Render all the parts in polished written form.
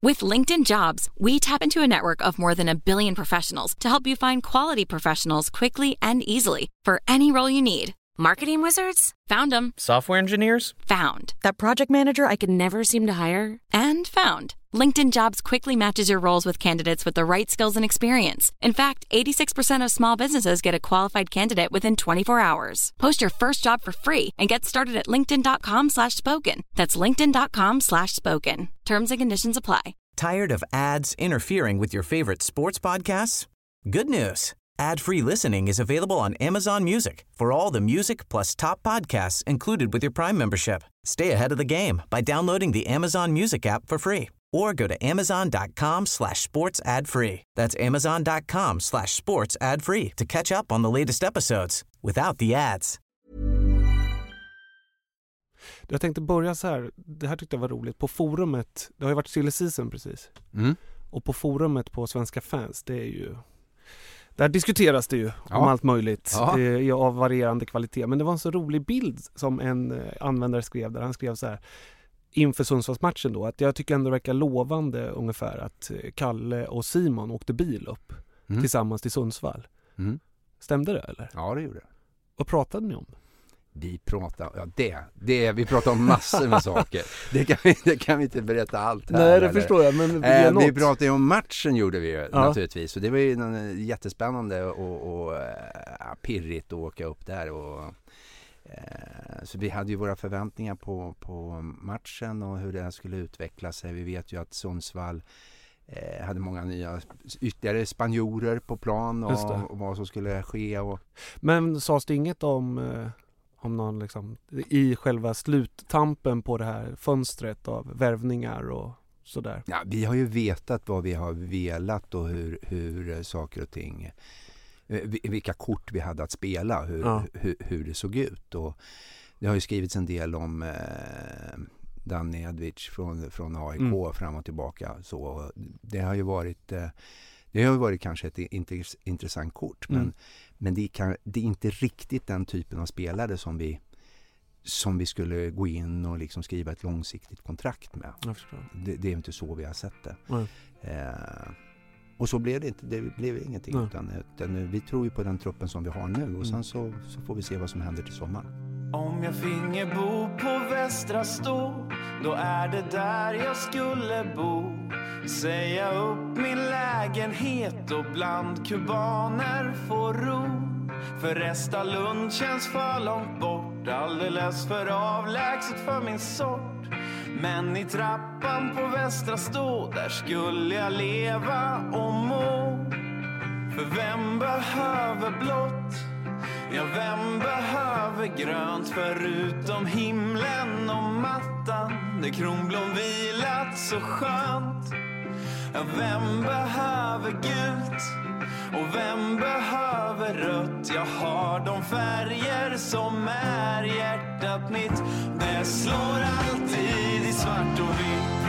With LinkedIn Jobs, we tap into a network of more than 1 billion professionals to help you find quality professionals quickly and easily for any role you need. Marketing wizards? Found them. Software engineers? Found. That project manager I could never seem to hire? And found. LinkedIn Jobs quickly matches your roles with candidates with the right skills and experience. In fact, 86% of small businesses get a qualified candidate within 24 hours. Post your first job for free and get started at linkedin.com/spoken. That's linkedin.com/spoken. Terms and conditions apply. Tired of ads interfering with your favorite sports podcasts? Good news. Ad-free listening is available on Amazon Music for all the music plus top podcasts included with your Prime membership. Stay ahead of the game by downloading the Amazon Music app for free or go to amazon.com/sports ad free. That's amazon.com/sports ad free to catch up on the latest episodes without the ads. Jag tänkte börja så här. Det här tyckte jag var roligt. På forumet, det har ju varit silly season precis. Och på forumet på Svenska fans, det är ju... Där diskuteras det ju om allt möjligt av varierande kvalitet. Men det var en så rolig bild som en användare skrev där. Han skrev så här inför Sundsvallsmatchen då, att jag tycker ändå det verkar lovande ungefär att Kalle och Simon åkte bil upp tillsammans till Sundsvall. Stämde det eller? Ja, det gjorde det. Vad pratade ni om? Vi pratar om massor med saker. Det kan vi inte berätta allt här. Nej, det förstår jag, men vi pratade om matchen gjorde vi ju, naturligtvis. Så det var ju jättespännande och pirrigt att åka upp där. Så vi hade ju våra förväntningar på matchen och hur det här skulle utveckla sig. Vi vet ju att Sundsvall hade många nya ytterligare spanjorer på plan och vad som skulle ske. Men sades det inget om någon liksom, i själva sluttampen på det här fönstret av värvningar och sådär? Ja, vi har ju vetat vad vi har velat och hur saker och ting, vilka kort vi hade att spela, hur det såg ut. Och det har ju skrivits en del om Danny Edwidge från AIK fram och tillbaka. Så det har ju varit kanske ett intressant kort, men det är inte riktigt den typen av spelare som vi skulle gå in och liksom skriva ett långsiktigt kontrakt med. Jag förstår. Det är inte så vi har sett det. Och så blev det inte. Det blev ingenting. Utan vi tror ju på den truppen som vi har nu. Och sen så får vi se vad som händer till sommaren. Om jag finge bo på Västra Stå, då är det där jag skulle bo. Säga upp min lägenhet och bland kubaner få ro. För Restalund känns för långt bort, alldeles för avlägset för min sort. Men i trappan på Västra Stå, där skulle jag leva och må. För vem behöver blått? Ja, vem behöver grönt förutom himlen och mattan? Det kronblom vilat så skönt. Ja, vem behöver gult? Och vem behöver rött? Jag har de färger som är hjärtat mitt. Det slår alltid i svart och vitt.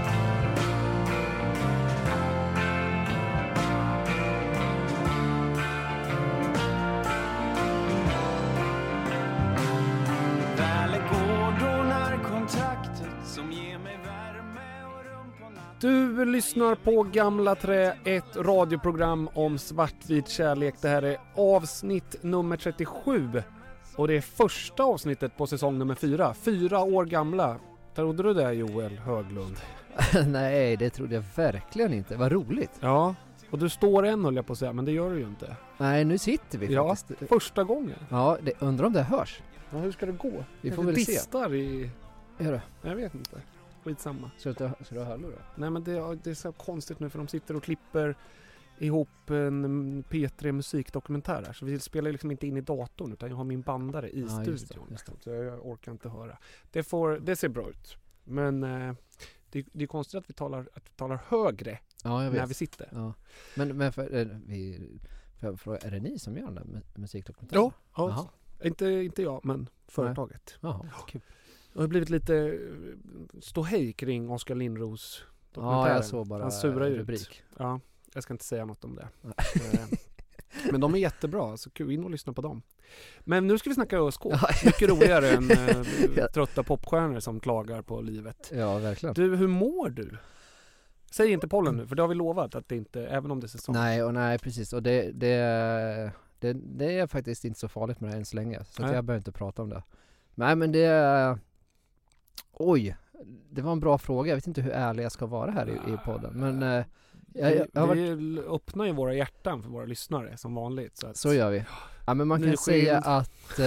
Du lyssnar på Gamla Trä, ett radioprogram om svartvit kärlek. Det här är avsnitt nummer 37 och det är första avsnittet på säsong nummer 4. 4 år gamla. Trodde du det, Joel Höglund? Nej, det trodde jag verkligen inte. Vad roligt. Ja, och du står än, höll jag på att säga, men det gör du ju inte. Nej, nu sitter vi faktiskt. Ja, första gången. Ja, undrar om det hörs. Ja, hur ska det gå? Vi får väl se. Gör det? Jag vet inte. Skitsamma. Ska du ha hörlurar? Nej, men det är så konstigt nu för de sitter och klipper ihop en P3 musikdokumentär här. Så vi spelar liksom inte in i datorn utan jag har min bandare i studion. Just det. Så jag orkar inte höra. Det ser bra ut. Men det är konstigt att vi talar högre när vi sitter. Ja. Men är det ni som gör den där musikdokumentären? Ja. Inte jag, men företaget. Jaha, kul. Det har blivit lite ståhej kring Oskar Lindros dokumentären. Ja, jag såg bara han surar rubrik. Ut. Ja, jag ska inte säga något om det. Men de är jättebra, så kul in och lyssna på dem. Men nu ska vi snacka ÖSK. Mycket roligare än trötta popstjärnor som klagar på livet. Ja, verkligen. Du, hur mår du? Säg inte pollen nu, för det har vi lovat att det inte, även om det är säsong. Nej, precis. Och det är faktiskt inte så farligt med det än så länge. Så att jag behöver inte prata om det. Nej, men det... Oj, det var en bra fråga. Jag vet inte hur ärlig jag ska vara här i podden. Men vi öppnar ju våra hjärtan för våra lyssnare som vanligt. Så gör vi. Ja, men man kan säga att...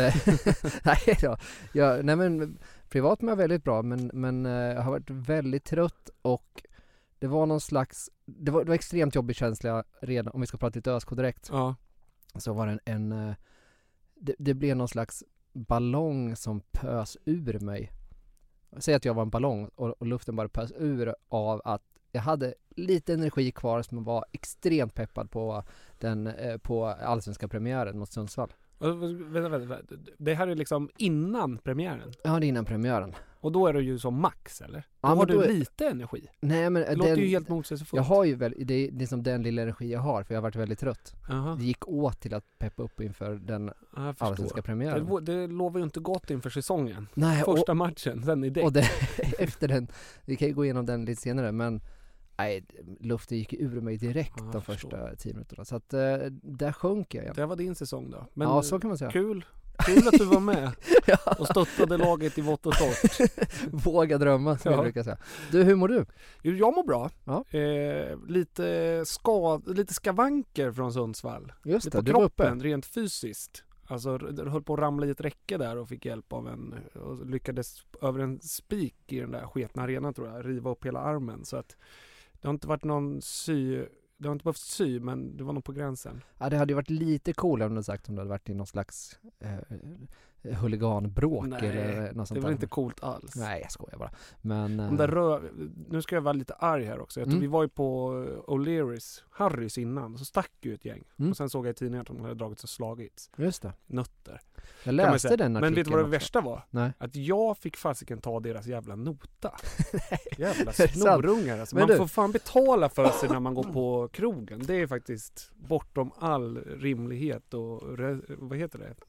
nej men privat är väldigt bra. Men jag har varit väldigt trött och det var någon slags... Det var extremt jobbig känsla redan, om vi ska prata lite ÖSK direkt. Ja. Så var det det blev någon slags ballong som pös ur mig. Säg att jag var en ballong och luften bara pös ur av att jag hade lite energi kvar som var extremt peppad på allsvenska premiären mot Sundsvall. Vänta. Det här är liksom innan premiären? Ja, det är innan premiären. Och då är det ju som max, eller? Ja, har du lite energi? Nej, men det låter ju helt motsägelsefullt. Jag har ju det är liksom den lilla energi jag har, för jag har varit väldigt trött. Aha. Det gick åt till att peppa upp inför den allsvenska premiären. Det lovar ju inte gott inför säsongen. Nej, första matchen, sen är det. Och efter den, vi kan ju gå igenom den lite senare, men nej, luften gick ur mig direkt de första 10 minuterna. Så att där sjönk jag igen. Det var din säsong då. Men ja, så kan man säga. Kul att du var med och stöttade laget i vått och torrt. Våga drömma, som jag brukar säga. Du, hur mår du? Jag mår bra. Ja. Lite skavanker från Sundsvall. Just det, på kroppen, rent fysiskt. Alltså, det höll på att ramla i ett räcke där och fick hjälp av och lyckades över en spik i den där sketna arenan, tror jag, riva upp hela armen. Så att det har inte varit det har inte behövt sy, men det var nog på gränsen. Ja, det hade ju varit lite coolare om du sagt om det hade varit i någon slags huliganbråk. Nej, eller något sånt. Det var inte coolt alls. Nej, jag skojar bara. Men nu ska jag vara lite arg här också. Vi var ju på O'Learys, Harrys innan, så stack ju ett gäng. Och sen såg jag i tidningen att de hade dragits och slagits. Just det. Nötter. Jag läste den artikeln. Men vet du vad det också. Värsta var? Nej. Att jag fick fasiken ta deras jävla nota. Jävla snorungar. Alltså, man får fan betala för sig när man går på krogen. Det är faktiskt bortom all rimlighet och vad heter det?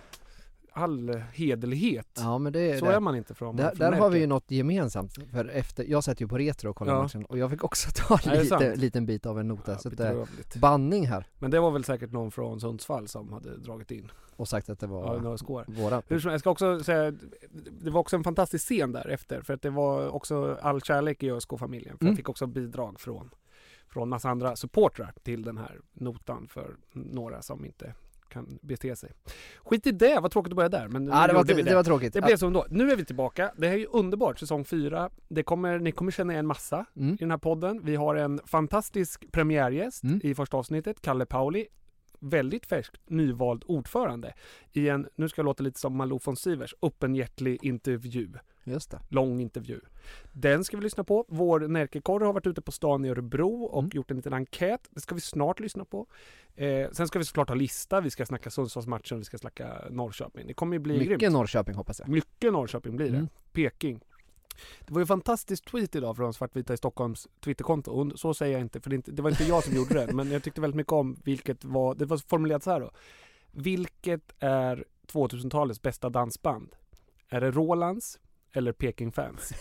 All hederlighet. Ja, men det så är man inte från. Där har vi ju något gemensamt. För jag satt ju på Retro och kollade matchen. Och jag fick också ta en liten bit av en nota. Så banning här. Men det var väl säkert någon från Sundsvall som hade dragit in. Och sagt att det var våra. Jag ska också säga, det var också en fantastisk scen där efter. För att det var också all kärlek i ÖSK-familjen. För jag fick också bidrag från massa andra supportrar till den här notan för några som inte kan bete sig. Skit i det, vad tråkigt att börja där. Men det var tråkigt. Det blev så ändå. Nu är vi tillbaka. Det här är ju underbart, säsong 4. Ni kommer känna en massa i den här podden. Vi har en fantastisk premiärgäst i första avsnittet, Kalle Pauli. Väldigt färskt nyvald ordförande i en, nu ska jag låta lite som Malou von Sivers, öppenhjärtlig intervju. Just det. Lång intervju. Den ska vi lyssna på. Vår Närkekorre har varit ute på stan i Örebro och gjort en liten enkät. Det ska vi snart lyssna på. Sen ska vi såklart ha lista. Vi ska snacka Sundsvallsmatchen och vi ska snacka Norrköping. Det kommer ju bli mycket grymt. Norrköping hoppas jag. Mycket Norrköping blir det. Peking. Det var ju en fantastisk tweet idag från Svartvita i Stockholms Twitterkonto. Och så säger jag inte, för det var inte jag som gjorde det. Men jag tyckte väldigt mycket om det var formulerat så här då. Vilket är 2000-talets bästa dansband? Är det Rolands eller Peking Fans?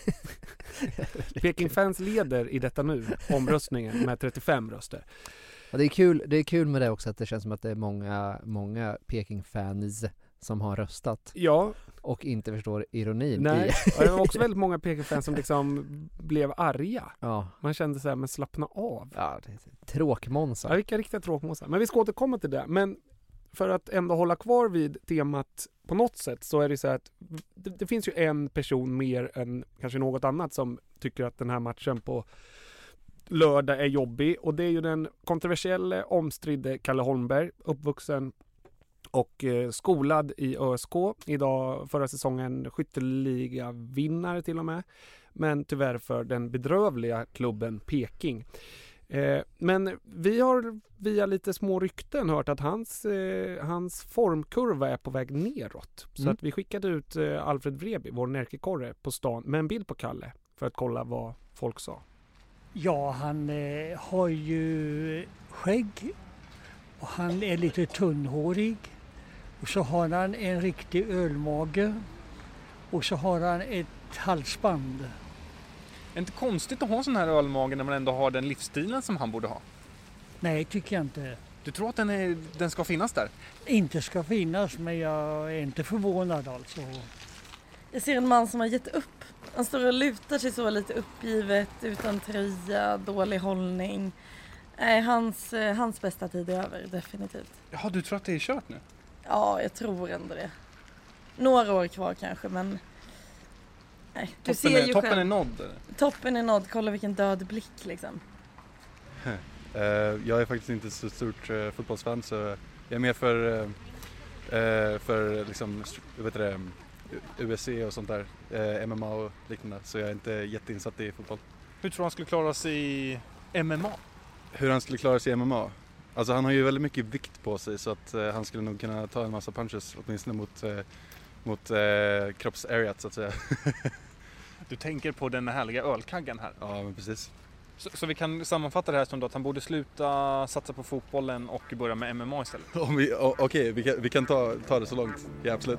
Peking Fans leder i detta nu omröstningen med 35 röster. Ja, det är kul med det också, att det känns som att det är många Peking fans som har röstat. Ja. Och inte förstår ironin. Nej, det var också väldigt många Peking-fans som liksom blev arga. Ja. Man kände så här, men slappna av. Ja, det är tråkmånsar. Ja, vilka riktiga tråkmånsar. Men vi ska återkomma till det. Men för att ändå hålla kvar vid temat på något sätt, så är det så här att det finns ju en person mer än kanske något annat som tycker att den här matchen på lördag är jobbig. Och det är ju den kontroversiella, omstridde Kalle Holmberg, uppvuxen och skolad i ÖSK. Idag förra säsongen skytteliga vinnare till och med. Men tyvärr för den bedrövliga klubben Peking. Men vi har via lite små rykten hört att hans formkurva är på väg neråt. Så att vi skickade ut Alfred Vreby, vår Närkekorre, på stan med en bild på Kalle för att kolla vad folk sa. Ja, han har ju skägg och han är lite tunnhårig. Och så har han en riktig ölmage och så har han ett halsband. det inte konstigt att ha sån här ölmage när man ändå har den livsstilen som han borde ha? Nej, tycker jag inte. Du tror att den ska finnas där? Inte ska finnas, men jag är inte förvånad alltså. Jag ser en man som har gett upp. Han står och lutar sig så lite uppgivet, utan tröja, dålig hållning. Nej, hans bästa tid är över, definitivt. Ja, du tror att det är kört nu? Ja, jag tror ändå det. Några år kvar kanske, men... Nej, du ser ju toppen själv. är nådd? Eller? Toppen är nådd, kolla vilken död blick liksom. Jag är faktiskt inte så stort fotbollsfan, så jag är mer för liksom, UFC och sånt där, MMA och liknande, så jag är inte jätteinsatt i fotboll. Hur tror han skulle klara sig i MMA? Hur han skulle klara sig i MMA? Alltså han har ju väldigt mycket vikt på sig, så att han skulle nog kunna ta en massa punches, åtminstone mot kroppsareat så att säga. Du tänker på den härliga ölkaggen här? Ja, men precis. Så vi kan sammanfatta det här som då att han borde sluta satsa på fotbollen och börja med MMA istället? Okej, vi kan ta det så långt. Ja, absolut.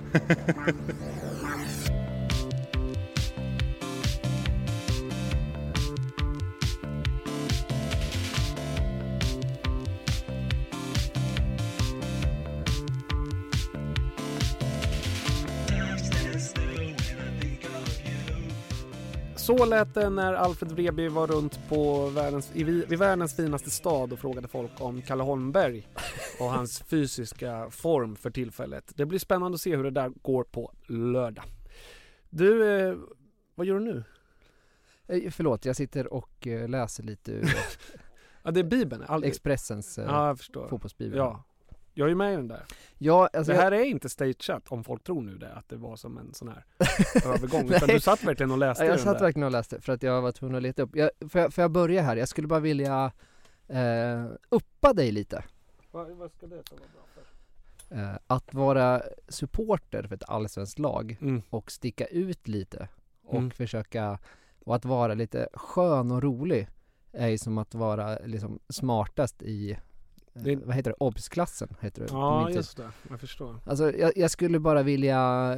Så lät det när Alfred Vreby var runt på vid världens finaste stad och frågade folk om Kalle Holmberg och hans fysiska form för tillfället. Det blir spännande att se hur det där går på lördag. Du, vad gör du nu? Förlåt, jag sitter och läser lite ur Ja, det är Bibeln. Expressens fotbollsbibeln. Ja. Jag är ju med i den där. Ja, alltså det här är inte stageat om folk tror nu det, att det var som en sån här övergång. Utan du satt verkligen och läste. Jag satt verkligen och läste för att jag var tvungen att leta upp. Får jag börja här? Jag skulle bara vilja uppa dig lite. Vad ska det vara bra för? Att vara supporter för ett allsvenskt lag och sticka ut lite och försöka, och att vara lite skön och rolig är ju som att vara liksom smartast i vad heter det? Obs-klassen heter det. Ja, just det. Jag förstår. Alltså jag skulle bara vilja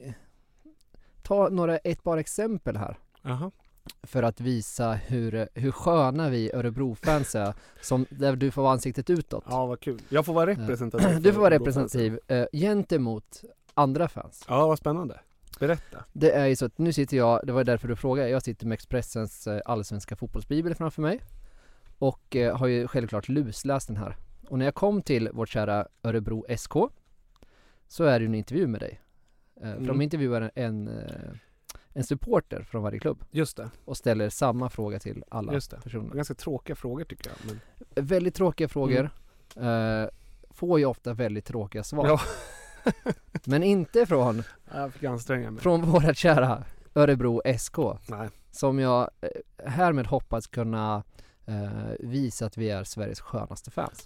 ta ett par exempel här. Aha. För att visa hur sköna vi Örebro-fans är, där du får vara ansiktet utåt. Ja, vad kul. Jag får vara representativ. Du får vara representativ gentemot andra fans. Ja, vad spännande. Berätta. Det är ju så att nu sitter jag, det var därför du frågade, jag sitter med Expressens allsvenska fotbollsbibel framför mig. Och har ju självklart lusläst den här. Och när jag kom till vårt kära Örebro SK så är det en intervju med dig. För de intervjuar en supporter från varje klubb. Just det. Och ställer samma fråga till alla personer. Ganska tråkiga frågor tycker jag. Men... Väldigt tråkiga frågor. Får ju ofta väldigt tråkiga svar. Ja. Men inte från vårt kära Örebro SK. Nej. Som jag härmed hoppas kunna visa att vi är Sveriges skönaste fans.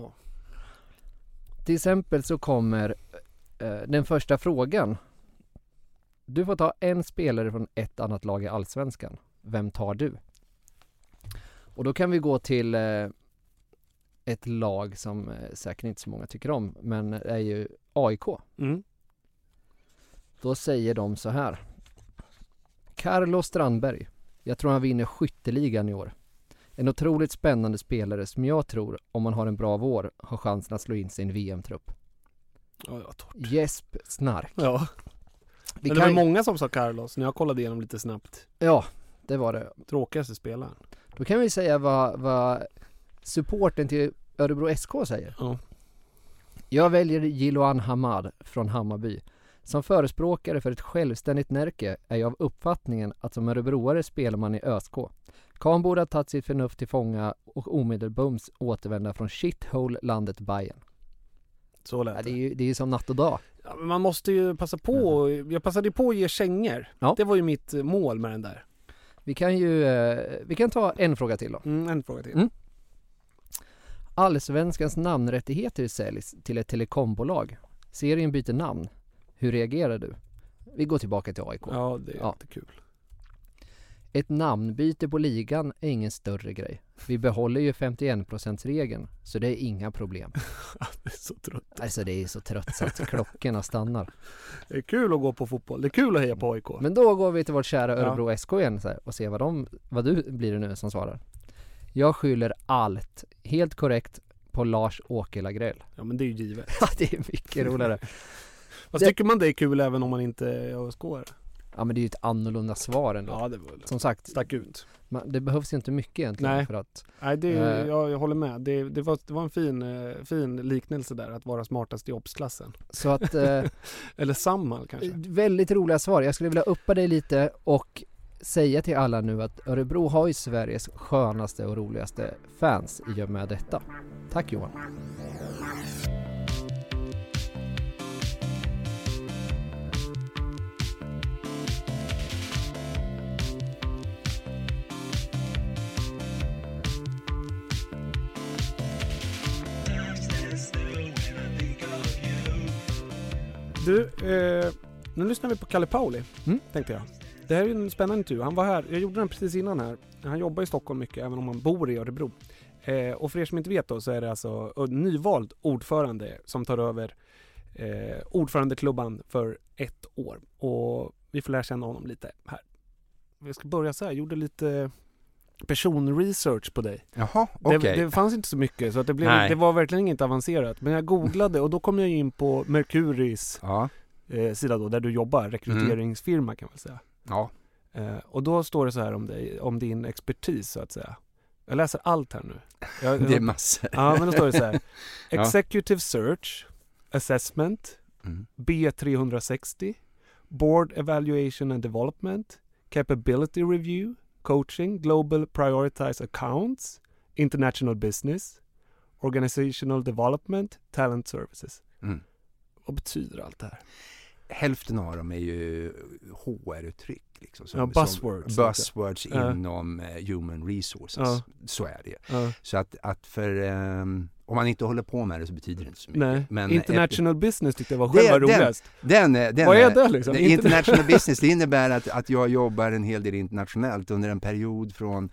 Till exempel så kommer den första frågan. Du får ta en spelare från ett annat lag i Allsvenskan. Vem tar du? Och då kan vi gå till ett lag som säkert inte så många tycker om, men är ju AIK. Då säger de så här. Carlos Strandberg. Jag tror han vinner skytteligan i år. En otroligt spännande spelare som jag tror, om man har en bra vår, har chansen att slå in sig i en VM-trupp. Jesp Snark. Ja. Men det var många som sa Carlos när jag kollade igenom lite snabbt. Ja, det var det. Tråkigaste spelaren. Då kan vi säga vad supporten till Örebro SK säger. Ja. Jag väljer Jiloan Hamad från Hammarby. Som förespråkare för ett självständigt Närke är jag av uppfattningen att som örebroare spelar man i ÖSK. Kan borde ha tagit sitt förnuft till fånga och omedelbums återvända från shithole landet Bayern. Så lät det är ju som natt och dag. Ja, men man måste ju passa på. Jag passade på att ge kängor. Ja. Det var ju mitt mål med den där. Vi kan ta en fråga till då. En fråga till. Allsvenskans namnrättigheter säljs till ett telekombolag. Serien byter namn. Hur reagerar du? Vi går tillbaka till AIK. Ja, det är jättekul. Ett namnbyte på ligan är ingen större grej. Vi behåller ju 51%-regeln, så det är inga problem. Det är så trött. Alltså det är så trött så att klockorna stannar. Det är kul att gå på fotboll. Det är kul att heja på AIK. Men då går vi till vårt kära Örebro SK igen så här, och ser vad du blir det nu som svarar. Jag skyller allt, helt korrekt, på Lars-Åke Lagrell. Ja, men det är ju givet. Ja, det är mycket roligare. Fast tycker man det är kul även om man inte är AIK-are? Ja, men det är ju ett annorlunda svar ändå. Ja, det var som sagt, stack ut. Det behövs ju inte mycket egentligen. Nej. För att... Nej, jag håller med. Det var en fin liknelse där, att vara smartast i obsklassen. Så att... Eller Samhall kanske. Väldigt roliga svar. Jag skulle vilja uppa dig lite och säga till alla nu att Örebro har ju Sveriges skönaste och roligaste fans i och med detta. Tack Johan. Du, nu lyssnar vi på Kalle Pauli, tänkte jag. Det här är en spännande intervju. Han var här, jag gjorde den precis innan här. Han jobbar i Stockholm mycket, även om han bor i Örebro. Och för er som inte vet då, så är det alltså en nyvald ordförande som tar över ordförandeklubban för 1 år. Och vi får lära känna honom lite här. Vi ska börja så här, jag gjorde lite personresearch på dig. Jaha, okej. Det fanns inte så mycket, så att det var verkligen inte avancerat. Men jag googlade och då kom jag in på Mercuris sida då, där du jobbar, rekryteringsfirma kan man säga. Ja. Och då står det så här om dig, om din expertis så att säga. Jag läser allt här nu. Det är massor. Ja, men då står det så här. Executive Search, Assessment, B360, Board Evaluation and Development, Capability Review, Coaching, Global Prioritized Accounts, International Business, Organizational Development, Talent Services. Vad betyder allt det här? Hälften av dem är ju HR-uttryck. Liksom, buzzwords inom human resources. Så är det. Så att för... om man inte håller på med det så betyder det inte så mycket. Nej. Men international business tyckte jag var själva roligast. Vad är det liksom? International business, det innebär att jag jobbar en hel del internationellt. Under en period från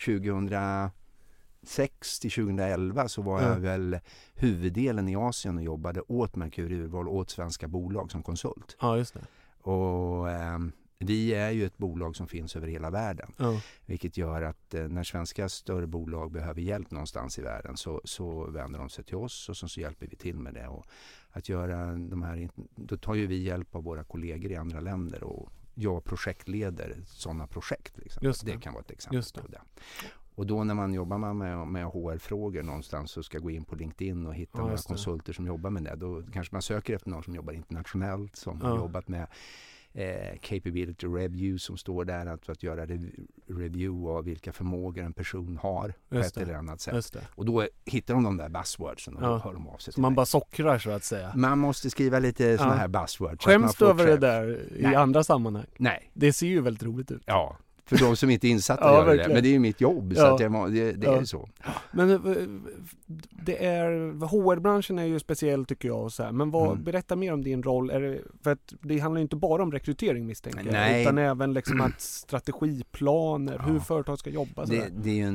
2006 till 2011 så var jag väl huvuddelen i Asien och jobbade åt Mercury Urval, åt svenska bolag som konsult. Ja, just det. Och vi är ju ett bolag som finns över hela världen. Vilket gör att när svenska större bolag behöver hjälp någonstans i världen så vänder de sig till oss och så hjälper vi till med det. Och att göra de här, då tar ju vi hjälp av våra kollegor i andra länder och jag projektleder sådana projekt. Liksom. Det kan vara ett exempel på det. Och då när man jobbar med HR-frågor någonstans så ska gå in på LinkedIn och hitta några konsulter som jobbar med det. Då kanske man söker efter någon som jobbar internationellt, som har jobbat med capability review som står där, att göra review av vilka förmågor en person har på ett eller annat sätt. Och då hittar de där buzzwordsen och då hör de av sig. Så man bara sockrar så att säga. Man måste skriva lite såna här buzzwords. Skäms du över det där i andra sammanhang? Nej. Det ser ju väldigt roligt ut. Ja. För de som inte är insatta gör det. Men det är ju mitt jobb så att det är så. Men HR-branschen är ju speciell tycker jag. Och så här. Men berätta mer om din roll. För att det handlar ju inte bara om rekrytering misstänker jag. Utan även liksom att strategiplaner, hur företag ska jobba. Det är ju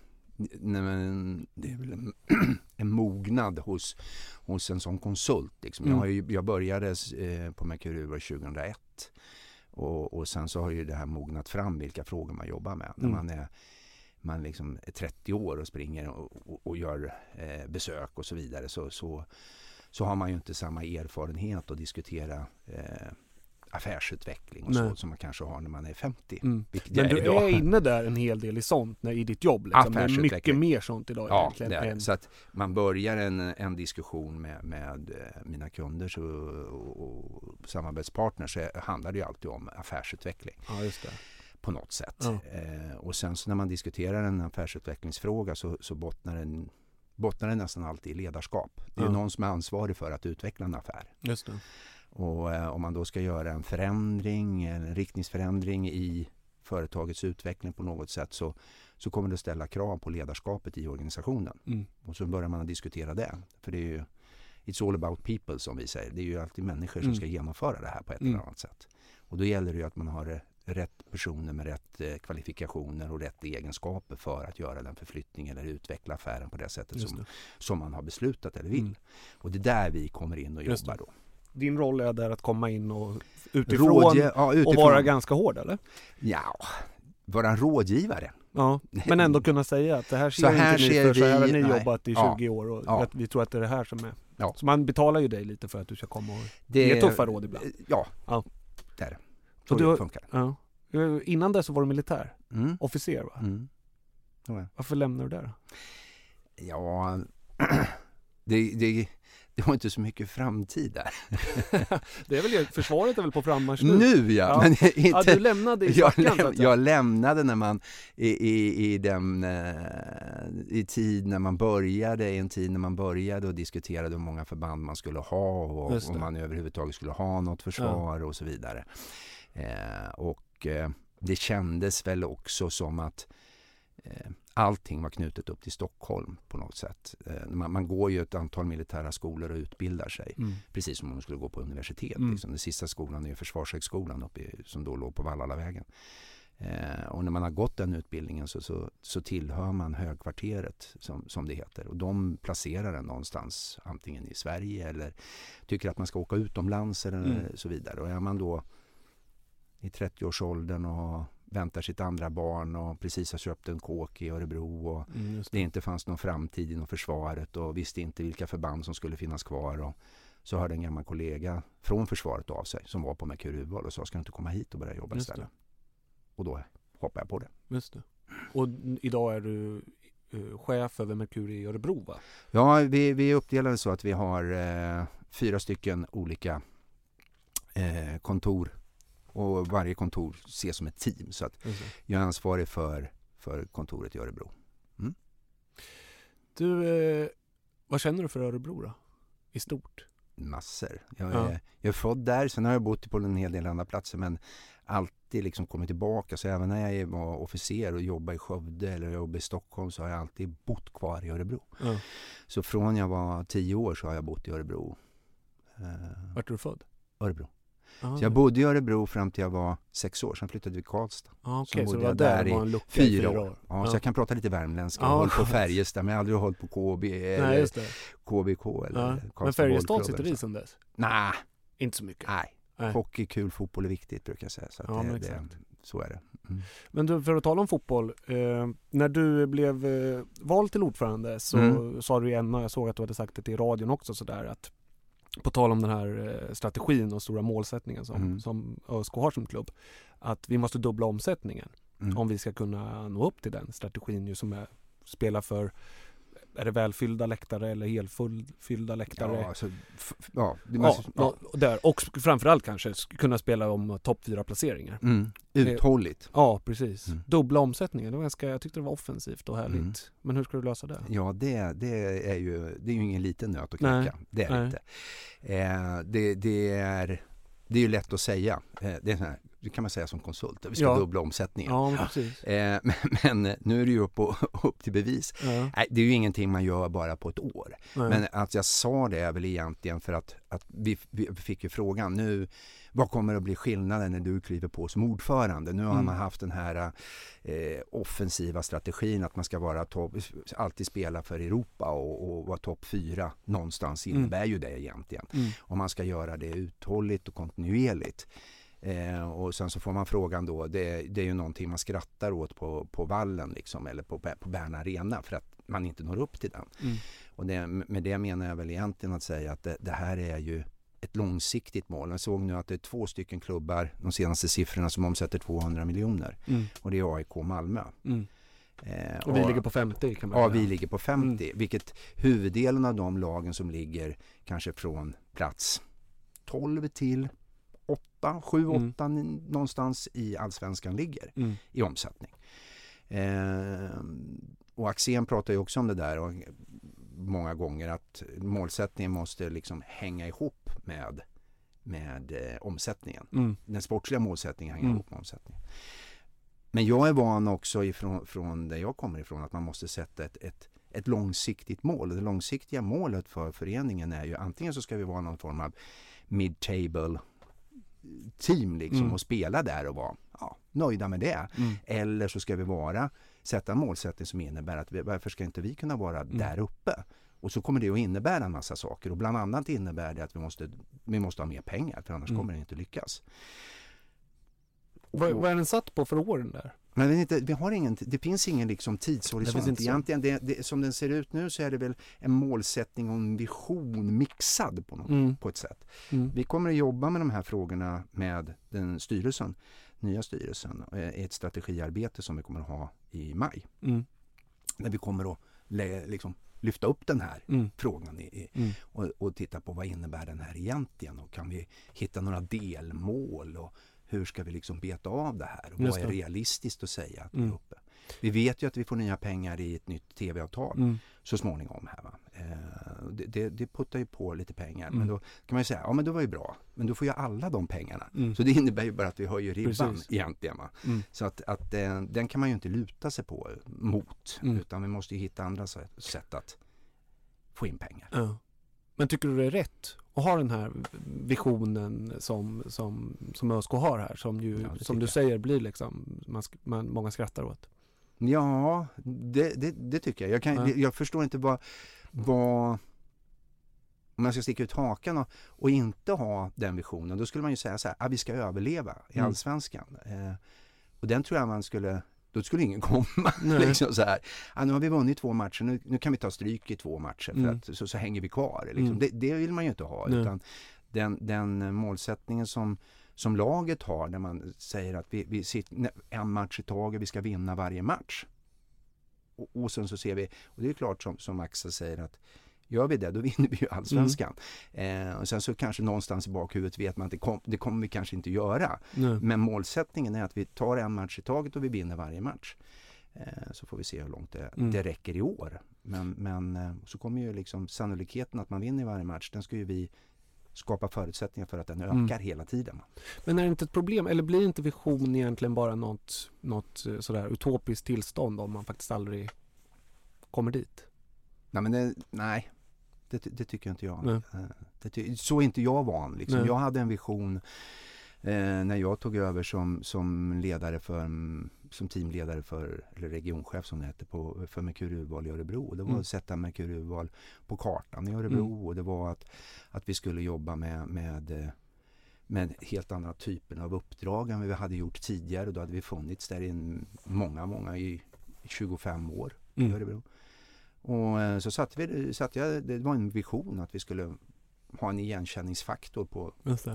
en mognad hos en sån konsult. Liksom. Jag började på Mercury 2001. Och sen så har ju det här mognat fram vilka frågor man jobbar med. När man liksom är 30 år och springer och gör besök och så vidare så har man ju inte samma erfarenhet att diskutera affärsutveckling och så som man kanske har när man är 50. Men du är inne där en hel del i sånt i ditt jobb. Liksom. Det är mycket mer sånt idag egentligen. Det är. Så att man börjar en diskussion med mina kunder och samarbetspartners så handlar det ju alltid om affärsutveckling. Ja, just det. På något sätt. Och sen så när man diskuterar en affärsutvecklingsfråga så bottnar den nästan alltid i ledarskap. Det är någon som är ansvarig för att utveckla en affär. Just det. Och om man då ska göra en riktningsförändring i företagets utveckling på något sätt så kommer det att ställa krav på ledarskapet i organisationen. Och så börjar man diskutera det. För det är ju it's all about people som vi säger. Det är ju alltid människor som ska genomföra det här på ett eller annat sätt. Och då gäller det ju att man har rätt personer med rätt kvalifikationer och rätt egenskaper för att göra den förflyttningen eller utveckla affären på det sättet som man har beslutat eller vill. Och det är där vi kommer in och jobbar då. Din roll är där att komma in och utifrån och vara ganska hård, eller? Ja, vara en rådgivare. Ja, men ändå kunna säga att det här ser inte ni för, så här har ni jobbat i 20 år och att vi tror att det är det här som är. Ja. Så man betalar ju dig lite för att du ska komma och ge tuffa råd ibland. Ja. Där. Så det funkar. Ja. Innan det så var du militär. Officer, va? Ja. Varför lämnar du där? Ja, det var inte så mycket framtid där. Det är väl försvaret är väl på frammarsch nu? Ja. Men inte, du lämnade i svackan. Jag lämnade när man i tid när man började, i en tid när man började och diskuterade hur många förband man skulle ha och om man överhuvudtaget skulle ha något försvar och så vidare. Och det kändes väl också som att allting var knutet upp till Stockholm på något sätt. Man går ju ett antal militära skolor och utbildar sig. Precis som om man skulle gå på universitet. Liksom. Den sista skolan är ju Försvarshögskolan som då låg på Vallalavägen. Och när man har gått den utbildningen så tillhör man högkvarteret som det heter. Och de placerar den någonstans antingen i Sverige eller tycker att man ska åka utomlands eller så vidare. Och är man då i 30-årsåldern och väntar sitt andra barn och precis har köpt en kåk i Örebro och det inte fanns någon framtid inom försvaret och visste inte vilka förband som skulle finnas kvar, och så hörde en gammal kollega från försvaret av sig som var på Merkur-Uval och sa, ska du inte komma hit och börja jobba istället? Och då hoppade jag på det. Just det. Och idag är du chef över Merkur i Örebro, va? Ja, vi är uppdelade så att vi har 4 stycken olika kontor. Och varje kontor ses som ett team. Så att jag är ansvarig för kontoret i Örebro. Du, vad känner du för Örebro då? I stort? Massor. Jag är född där, sen har jag bott på en hel del andra platser, men alltid liksom kommit tillbaka. Så även när jag var officer och jobbade i Skövde eller jobbade i Stockholm så har jag alltid bott kvar i Örebro. Så från jag var 10 år så har jag bott i Örebro. Vart är du född? Örebro. Så jag bodde i Örebro fram till jag var 6 år. Sen flyttade vi till Karlstad. Så bodde jag där i 4 år. Så jag kan prata lite värmländska. Jag har hållit på Färjestad, men jag har aldrig hållit på KB eller KBK eller Men Färjestad sitter vi sedan dess? Nej. Inte så mycket? Nej. Hockey, kul, fotboll är viktigt brukar jag säga. Så, att så är det. Men du, för att tala om fotboll, när du blev vald till ordförande så sa du igen, och jag såg att du hade sagt det till radion också, sådär att på tal om den här strategin och stora målsättningen som ÖSK har som klubb, att vi måste dubbla omsättningen om vi ska kunna nå upp till den strategin ju, som är spela för, är det välfyllda läktare eller helfullfyllda läktare? Och framförallt kanske kunna spela om topp 4-placeringar. Uthålligt. Ja, precis. Dubbla omsättningen. Jag tyckte det var offensivt och härligt. Men hur ska du lösa det? Ja, det är ju ingen liten nöt att knäcka. Det är det inte. Det är ju lätt att säga. Det är så här, det kan man säga som konsult. Vi ska dubbla omsättningen. Ja, precis. Men nu är det ju upp till bevis. Nej, det är ju ingenting man gör bara på ett år. Men att jag sa det är väl egentligen för att vi fick ju frågan nu, vad kommer att bli skillnaden när du kliver på som ordförande? Nu har man haft den här offensiva strategin att man ska vara alltid spela för Europa och vara topp 4 någonstans innebär ju det egentligen. Och man ska göra det uthålligt och kontinuerligt. Och sen så får man frågan då, det är ju någonting man skrattar åt på vallen liksom, eller på Bern Arena för att man inte når upp till den. Och med det menar jag väl egentligen att säga att det här är ju ett långsiktigt mål. Jag såg nu att det är 2 stycken klubbar, de senaste siffrorna, som omsätter 200 miljoner. Och det är AIK och Malmö. Och vi ligger på 50 kan man säga. Ja, vi ligger på 50. Vilket huvuddelen av de lagen som ligger kanske från plats 12 till 7-8 någonstans i allsvenskan ligger i omsättning. Och Axén pratar ju också om det där och många gånger att målsättningen måste liksom hänga ihop med omsättningen. Den sportsliga målsättningen hänger ihop med omsättningen. Men jag är van också från där jag kommer ifrån att man måste sätta ett långsiktigt mål. Det långsiktiga målet för föreningen är ju antingen så ska vi vara någon form av mid-table team liksom och spela där och vara nöjda med det. Eller så ska vi sätta en målsättning som innebär att varför ska inte vi kunna vara där uppe? Och så kommer det att innebära en massa saker. Och bland annat innebär det att vi måste ha mer pengar, för annars kommer det inte lyckas. Vad är den satt på för åren där? Men det finns ingen liksom tidshorisont. Egentligen, det, som den ser ut nu så är det väl en målsättning och en vision mixad på ett sätt. Vi kommer att jobba med de här frågorna med den nya styrelsen. Ett strategiarbete som vi kommer att ha i maj. Där vi kommer att lyfta upp den här frågan och titta på vad innebär den här egentligen, och kan vi hitta några delmål och hur ska vi liksom beta av det här och vad är realistiskt att säga att vi är uppe. Vi vet ju att vi får nya pengar i ett nytt tv-avtal så småningom här, va? Det puttar ju på lite pengar, men då kan man ju säga, men det var ju bra, men då får ju alla de pengarna. Så det innebär ju bara att vi höjer ribban egentligen, va? Så att den kan man ju inte luta sig på mot, utan vi måste ju hitta andra sätt att få in pengar. Men tycker du det är rätt att ha den här visionen som ÖSK har här, som du säger blir liksom många skrattar åt? Ja, det tycker jag. Jag förstår inte vad om man ska sticka ut hakan och inte ha den visionen, då skulle man ju säga så här, vi ska överleva i Allsvenskan. Och den tror jag då skulle ingen komma. Liksom så här. Nu har vi vunnit 2 matcher, nu kan vi ta stryk i 2 matcher för att så hänger vi kvar. Liksom. Det vill man ju inte ha. Utan den målsättningen som laget har, där man säger att vi sitter en match i taget, vi ska vinna varje match. Och sen så ser vi, och det är klart som Axel säger, att gör vi det, då vinner vi ju Allsvenskan. Och sen så kanske någonstans i bakhuvudet vet man att det kommer vi kanske inte göra. Men målsättningen är att vi tar en match i taget och vi vinner varje match. Så får vi se hur långt det räcker i år. Men så kommer ju liksom sannolikheten att man vinner varje match, den ska ju vi skapa förutsättningar för att den ökar hela tiden. Men är det inte ett problem, eller blir inte vision egentligen bara något sådär utopiskt tillstånd om man faktiskt aldrig kommer dit? Nej, det tycker inte jag. Så är inte jag van. Liksom. Jag hade en vision när jag tog över som teamledare eller regionchef som det heter för Merkur Urval i Örebro. Det var att sätta Merkur Urval på kartan i Örebro, och det var att vi skulle jobba med helt andra typer av uppdrag än vi hade gjort tidigare, och då hade vi funnits där i många i 25 år i Örebro. Och så det var en vision att vi skulle ha en igenkänningsfaktor på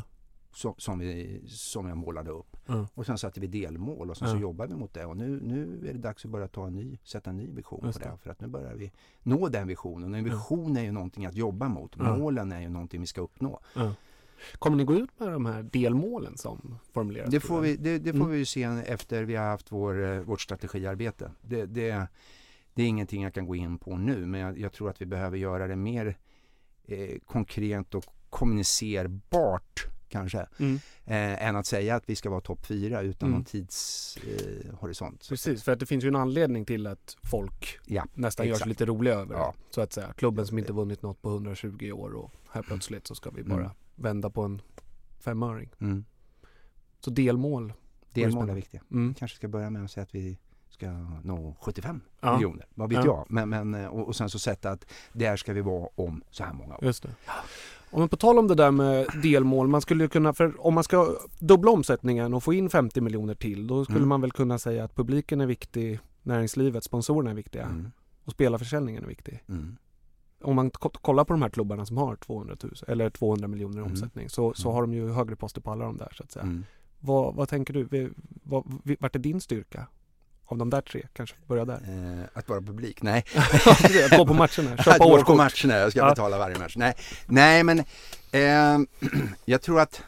som jag målade upp. Och sen satte vi delmål och sen så jobbade vi mot det, och nu är det dags att börja sätta en ny vision på det, för att nu börjar vi nå den visionen. En vision är ju någonting att jobba mot. Målen är ju någonting vi ska uppnå. Kommer ni gå ut med de här delmålen som formuleras? Det får vi ju se efter vi har haft vårt strategiarbete. Det är ingenting jag kan gå in på nu, men jag tror att vi behöver göra det mer konkret och kommunicerbart kanske, än att säga att vi ska vara topp 4 utan någon tidshorisont. Precis, för att det finns ju en anledning till att folk nästan gör sig lite roliga över det, så att säga. Klubben som inte vunnit något på 120 år, och här plötsligt så ska vi bara vända på en 5-öring. Så delmål är viktiga. Kanske ska börja med att säga att vi ska nå 75 miljoner. Vad vet jag? Och sen så sätta att där ska vi vara om så här många år. Just det. Om man på tal om det där med delmål, man skulle kunna, för om man ska dubbla omsättningen och få in 50 miljoner till, då skulle man väl kunna säga att publiken är viktig, näringslivet, sponsorerna är viktiga och spelarförsäljningen är viktig. Om man kollar på de här klubbarna som har 200 miljoner i omsättning, så har de ju högre poster på alla de där, så att säga. Vad tänker du? Vart är din styrka? Av de där 3, kanske börja där. Att vara publik, nej. Att gå på matcherna, köpa årskort. På matcherna, jag ska betala varje match. Nej, men jag tror att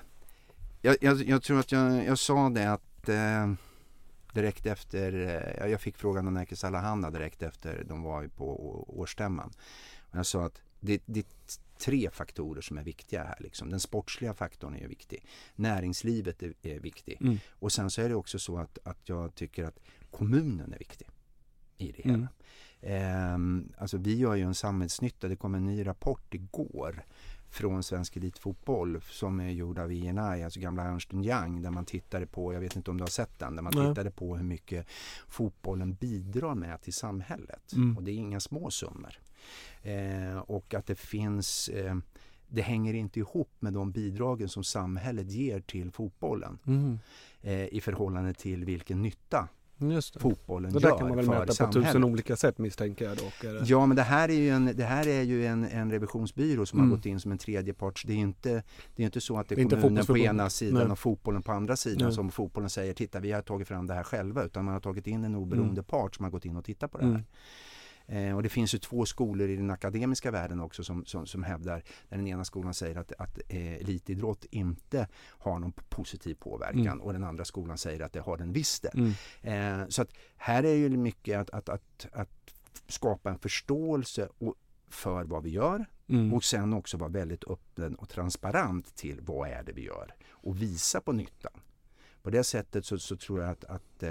jag sa det att direkt efter, jag fick frågan om Närkes Allahanda direkt efter de var på årsstämman. Och jag sa att det är 3 faktorer som är viktiga här. Liksom. Den sportsliga faktorn är ju viktig. Näringslivet är viktig. Och sen så är det också så att jag tycker att kommunen är viktig i det hela. Alltså vi gör ju en samhällsnytta. Det kom en ny rapport igår från svensk elitfotboll som är gjord av ENI, alltså gamla Ernst & Young, där man tittade på, jag vet inte om du har sett den, där man tittade på hur mycket fotbollen bidrar med till samhället. Och det är inga små summor. Och att det finns, det hänger inte ihop med de bidragen som samhället ger till fotbollen i förhållande till vilken nytta fotbollen gör för samhället. Det där kan man väl mäta på 1000 olika sätt, misstänker jag dock. Ja, men det här är ju en revisionsbyrå som har gått in som en tredjeparts. Det är inte så att det är kommunen på ena sidan och fotbollen på andra sidan som fotbollen säger, titta, vi har tagit fram det här själva, utan man har tagit in en oberoende part som har gått in och tittat på det här. Och det finns ju 2 skolor i den akademiska världen också som hävdar, där den ena skolan säger att elitidrott inte har någon positiv påverkan och den andra skolan säger att det har den visst det. Så att här är ju mycket att skapa en förståelse för vad vi gör och sen också vara väldigt öppen och transparent till vad är det vi gör och visa på nyttan. På det sättet så tror jag att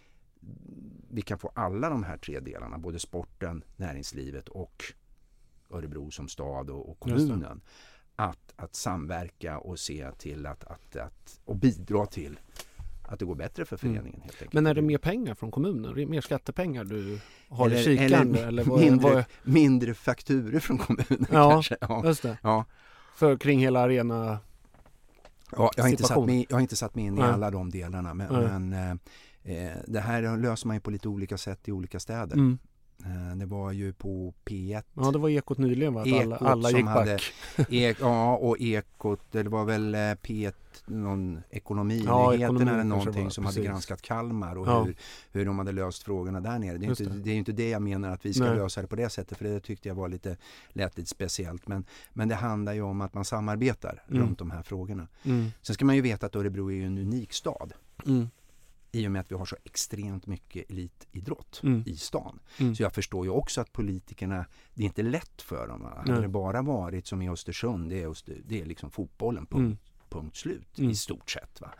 vi kan få alla de här 3 delarna, både sporten, näringslivet och Örebro som stad och kommunen, att samverka och se till att och bidra till att det går bättre för föreningen helt enkelt. Men är det mer pengar från kommunen? Mer skattepengar du har i kikan? Eller mindre fakturer från kommunen kanske? Ja, just det. Ja. För kring hela arena. Ja, jag har inte satt mig in i alla de delarna, men det här löser man ju på lite olika sätt i olika städer. Det var ju på P1. Ja, det var Ekot nyligen, va? Att alla gick back. Och Ekot, det var väl P1, någon ekonominyheterna eller någonting som hade granskat Kalmar och hur de hade löst frågorna där nere. Det är inte det jag menar att vi ska lösa det på det sättet, för det tyckte jag var lät lite speciellt. Men det handlar ju om att man samarbetar runt de här frågorna. Sen ska man ju veta att Örebro är ju en unik stad. I och med att vi har så extremt mycket elitidrott i stan. Så jag förstår ju också att politikerna, det är inte lätt för dem. Hade det bara varit som i Östersund, det är liksom fotbollen punkt slut i stort sett. Va?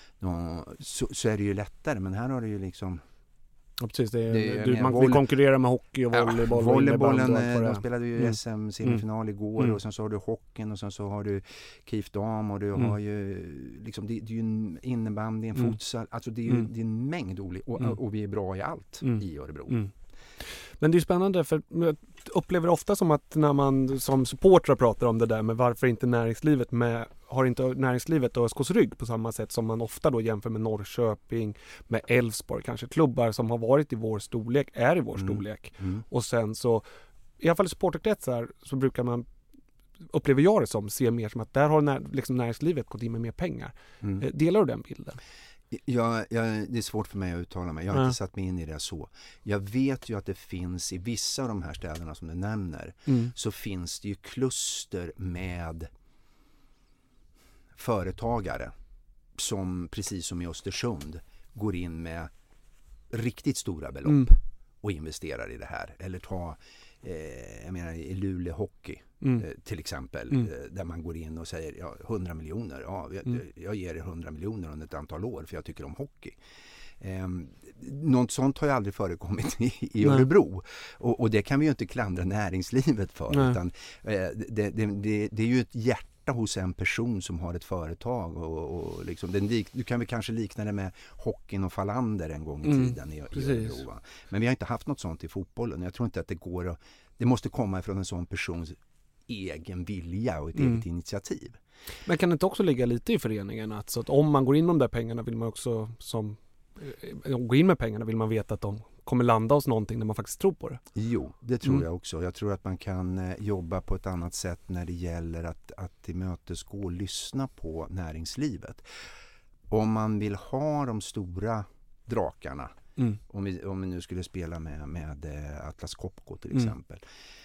Så är det ju lättare, men här har det ju liksom... Ja, precis, man vill konkurrera med hockey och volleyboll. Volleybollen, de spelade ju SM-semifinal igår och sen så har du hockeyn och sen så har du KIF dam och du har ju liksom, det är ju en innebandy, en futsal, alltså det är ju det är en mängd olika och vi är bra i allt i Örebro. Men det är ju spännande, för jag upplever ofta som att när man som supportrar pratar om det där med varför inte näringslivet har inte näringslivet och ÖSKs rygg på samma sätt som man ofta då jämför med Norrköping, med Elfsborg, kanske klubbar som har varit i vår storlek, är i vår storlek. Och sen så, i alla fall i supporterkretsar, så brukar man, upplever jag det som, se mer som att där har liksom näringslivet gått in med mer pengar. Delar du den bilden? Det är svårt för mig att uttala mig. Jag har inte satt mig in i det så. Jag vet ju att det finns i vissa av de här städerna som du nämner, så finns det ju kluster med företagare som, precis som i Östersund, går in med riktigt stora belopp och investerar i det här. Eller jag menar i Luleå Hockey till exempel, där man går in och säger 100 miljoner, jag ger er 100 miljoner under ett antal år för jag tycker om hockey. Något sånt har ju aldrig förekommit i Örebro, och det kan vi ju inte klandra näringslivet för, utan det är ju ett hjärta hos en person som har ett företag, och liksom, du kan väl kanske likna det med hockeyn och Falander en gång i tiden i Örebro. Men vi har inte haft något sånt i fotbollen. Jag tror inte att det måste komma ifrån en sån persons egen vilja och ett eget initiativ. Men kan det inte också ligga lite i föreningen att om man går in med de där pengarna vill man också gå in med pengarna vill man veta att de kommer landa hos någonting när man faktiskt tror på det? Jo, det tror jag också. Jag tror att man kan jobba på ett annat sätt när det gäller att tillmötesgå och lyssna på näringslivet. Om man vill ha de stora drakarna, om vi nu skulle spela med Atlas Copco till exempel,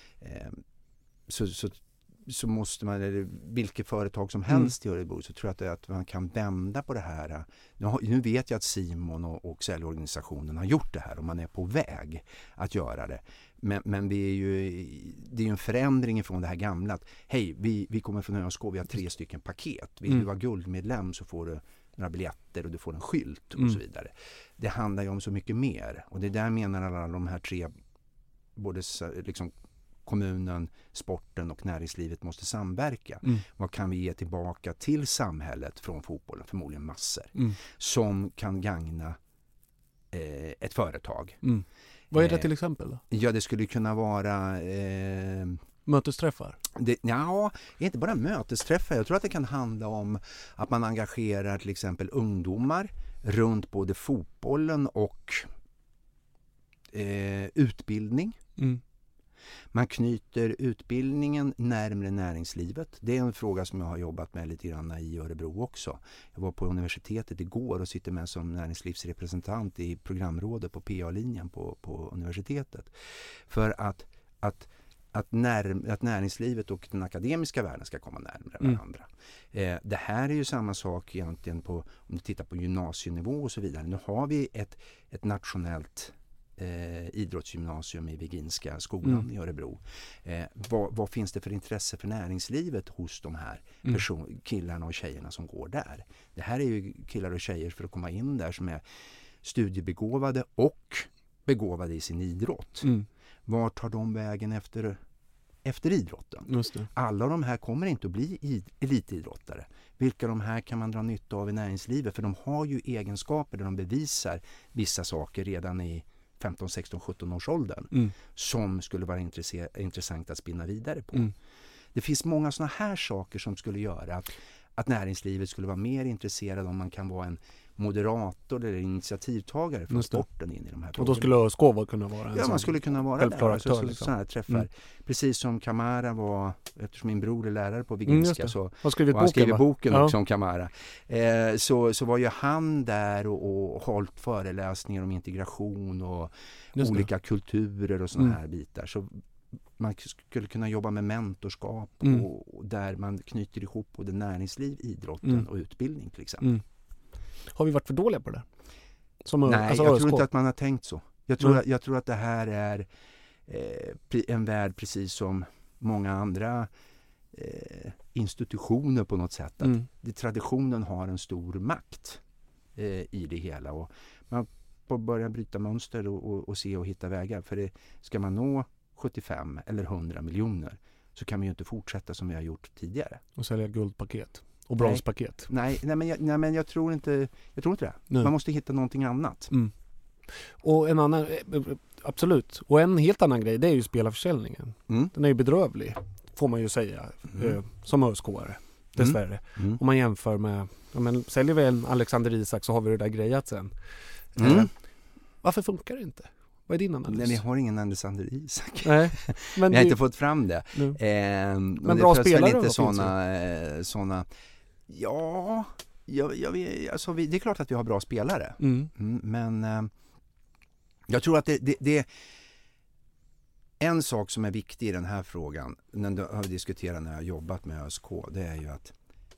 så måste man, eller vilket företag som helst i Örebro, så tror jag att man kan vända på det här. Nu vet jag att Simon och säljorganisationen har gjort det här och man är på väg att göra det. Men det är ju en förändring från det här gamla att hej, vi kommer från ÖSK, vi har 3 stycken paket. Vill du vara guldmedlem så får du några biljetter och du får en skylt och så vidare. Det handlar ju om så mycket mer, och det där menar alla de här 3, både liksom kommunen, sporten och näringslivet måste samverka. Vad kan vi ge tillbaka till samhället från fotbollen? Förmodligen massor. Som kan gagna ett företag. Vad är det till exempel då? Ja, det skulle kunna vara... mötesträffar? Inte bara mötesträffar. Jag tror att det kan handla om att man engagerar till exempel ungdomar runt både fotbollen och utbildning. Man knyter utbildningen närmare näringslivet. Det är en fråga som jag har jobbat med lite grann i Örebro också. Jag var på universitetet igår och sitter med som näringslivsrepresentant i programrådet på PA-linjen på universitetet. För att näringslivet och den akademiska världen ska komma närmare varandra. Det här är ju samma sak egentligen om du tittar på gymnasienivå och så vidare. Nu har vi ett nationellt idrottsgymnasium i Viginska skolan i Örebro. Vad finns det för intresse för näringslivet hos de här killarna och tjejerna som går där? Det här är ju killar och tjejer för att komma in där som är studiebegåvade och begåvade i sin idrott. Var tar de vägen efter idrotten? Just det. Alla de här kommer inte att bli elitidrottare. Vilka de här kan man dra nytta av i näringslivet? För de har ju egenskaper där de bevisar vissa saker redan i 15, 16, 17 års åldern som skulle vara intressant att spinna vidare på. Det finns många sådana här saker som skulle göra att näringslivet skulle vara mer intresserad om man kan vara en moderator eller initiativtagare från sporten in i de här frågorna. Och då skulle ÖSK kunna vara en man skulle kunna vara där. Aktör, liksom. Sådana här träffar. Precis som Kamara var, eftersom min bror är lärare på Viginska så han skriver boken också om Kamara. Så var ju han där och hållit föreläsningar om integration och olika kulturer och sådana här bitar. Så man skulle kunna jobba med mentorskap och där man knyter ihop både näringsliv, idrotten och utbildning till exempel. Har vi varit för dåliga på det? Nej, jag tror inte att man har tänkt så. Jag tror att det här är en värld precis som många andra institutioner på något sätt. Att traditionen har en stor makt i det hela. Och man får börja bryta mönster och se och hitta vägar. För ska man nå 75 eller 100 miljoner så kan man ju inte fortsätta som vi har gjort tidigare. Och sälja guldpaket. Och bronspaket. Nej, men jag tror inte det. Nej. Man måste hitta någonting annat. Och en annan, absolut. Och en helt annan grej, det är ju spelarförsäljningen. Den är ju bedrövlig, får man ju säga, som ÖSK-are. Dessvärre. Om man jämför med, säljer vi en Alexander Isak så har vi det där grejat sen. Varför funkar det inte? Vad är din analys? Nej, vi har ingen Alexander Isak. Nej, men jag har inte fått fram det. Men bra spelare inte såna. Ja, alltså det är klart att vi har bra spelare. Men jag tror att det är en sak som är viktig i den här frågan, när jag har diskuterat när jag har jobbat med ÖSK, det är ju att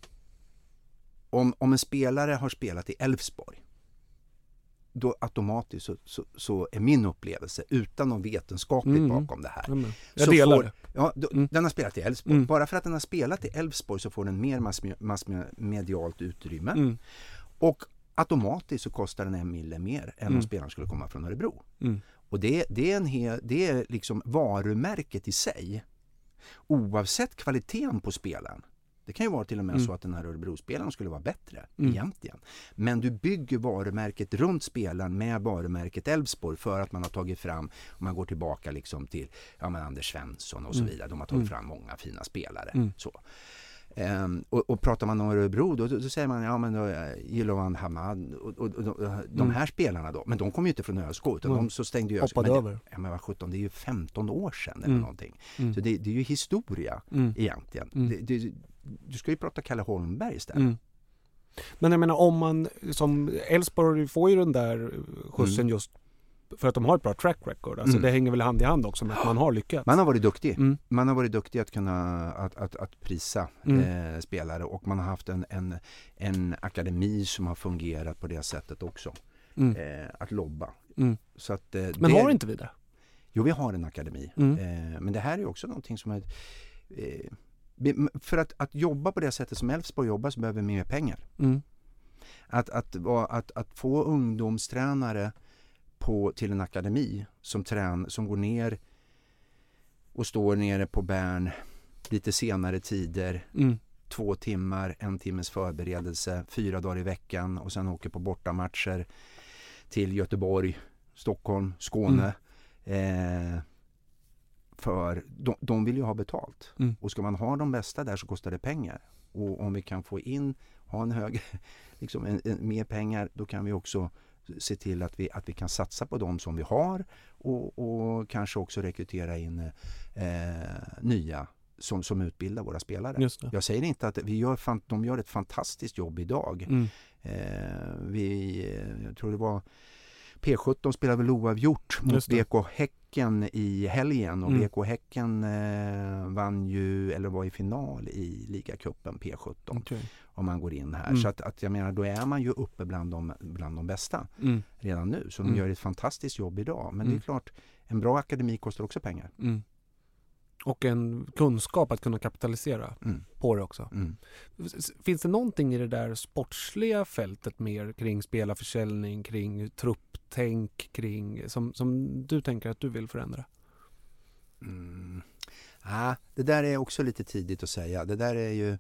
om en spelare har spelat i Elfsborg, då automatiskt så är min upplevelse utan någon vetenskapligt bakom det här. Den har spelat i Elfsborg. Bara för att den har spelat i Elfsborg så får den mer massmedialt utrymme. Och automatiskt så kostar den 1 mille mer än om spelaren skulle komma från Örebro. Och det är liksom varumärket i sig. Oavsett kvaliteten på spelaren. Det kan ju vara till och med så att den här Örebro-spelaren skulle vara bättre egentligen. Men du bygger varumärket runt spelaren med varumärket Elfsborg för att man har tagit fram, om man går tillbaka liksom till Anders Svensson och så vidare. De har tagit fram många fina spelare. Så. Och pratar man om Örebro då säger man Jilovan Hamad och de här spelarna då, men de kommer ju inte från ÖSK utan de så stängde ju ÖSK. Men vad 17, det är ju 15 år sedan eller någonting. Så det är ju historia egentligen. Du ska ju prata Kalle Holmberg istället. Men jag menar, om man som Elfsborg får ju den där skjutsen just för att de har ett bra track record. Alltså det hänger väl hand i hand också med att man har lyckats. Man har varit duktig. Man har varit duktig att kunna att prisa spelare, och man har haft en akademi som har fungerat på det sättet också. Att lobba. Så att, men har inte vi det? Jo, vi har en akademi. Men det här är också någonting som är för att jobba på det sättet som Elfsborg jobbar så behöver vi mer pengar. Att få ungdomstränare till en akademi som går ner och står nere på Bern lite senare tider, 2 timmar, 1 timmes förberedelse, 4 dagar i veckan och sen åker på bortamatcher till Göteborg, Stockholm, Skåne. För de vill ju ha betalt. Och ska man ha de bästa där så kostar det pengar. Och om vi kan få in, ha en hög, liksom mer pengar, då kan vi också se till att vi kan satsa på dem som vi har och kanske också rekrytera in nya som utbildar våra spelare. Jag säger inte att de gör ett fantastiskt jobb idag. Jag tror det var P17 spelade väl oavgjort mot BK Häcken i helgen och BK Häcken vann ju, eller var i final i ligacupen P17 om man går in här. Så att jag menar, då är man ju uppe bland de bästa redan nu. Så de gör ett fantastiskt jobb idag. Men det är klart, en bra akademi kostar också pengar. Och en kunskap att kunna kapitalisera på det också. Finns det någonting i det där sportsliga fältet mer kring spelarförsäljning, kring trupptänk, kring som du tänker att du vill förändra? Det där är också lite tidigt att säga. Det där är ju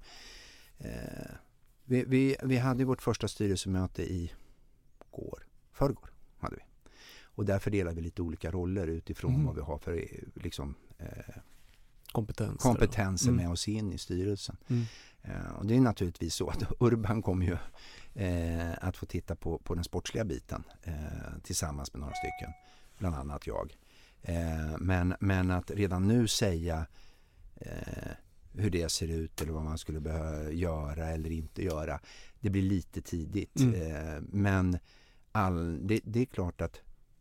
vi hade vårt första styrelsemöte i förrgår hade vi. Och där fördelar vi lite olika roller utifrån vad vi har för liksom kompetenser med oss in i styrelsen. Och det är naturligtvis så att Urban kommer ju att få titta på den sportsliga biten tillsammans med några stycken, bland annat jag. Men att redan nu säga hur det ser ut eller vad man skulle behöva göra eller inte göra, det blir lite tidigt. Men det är klart att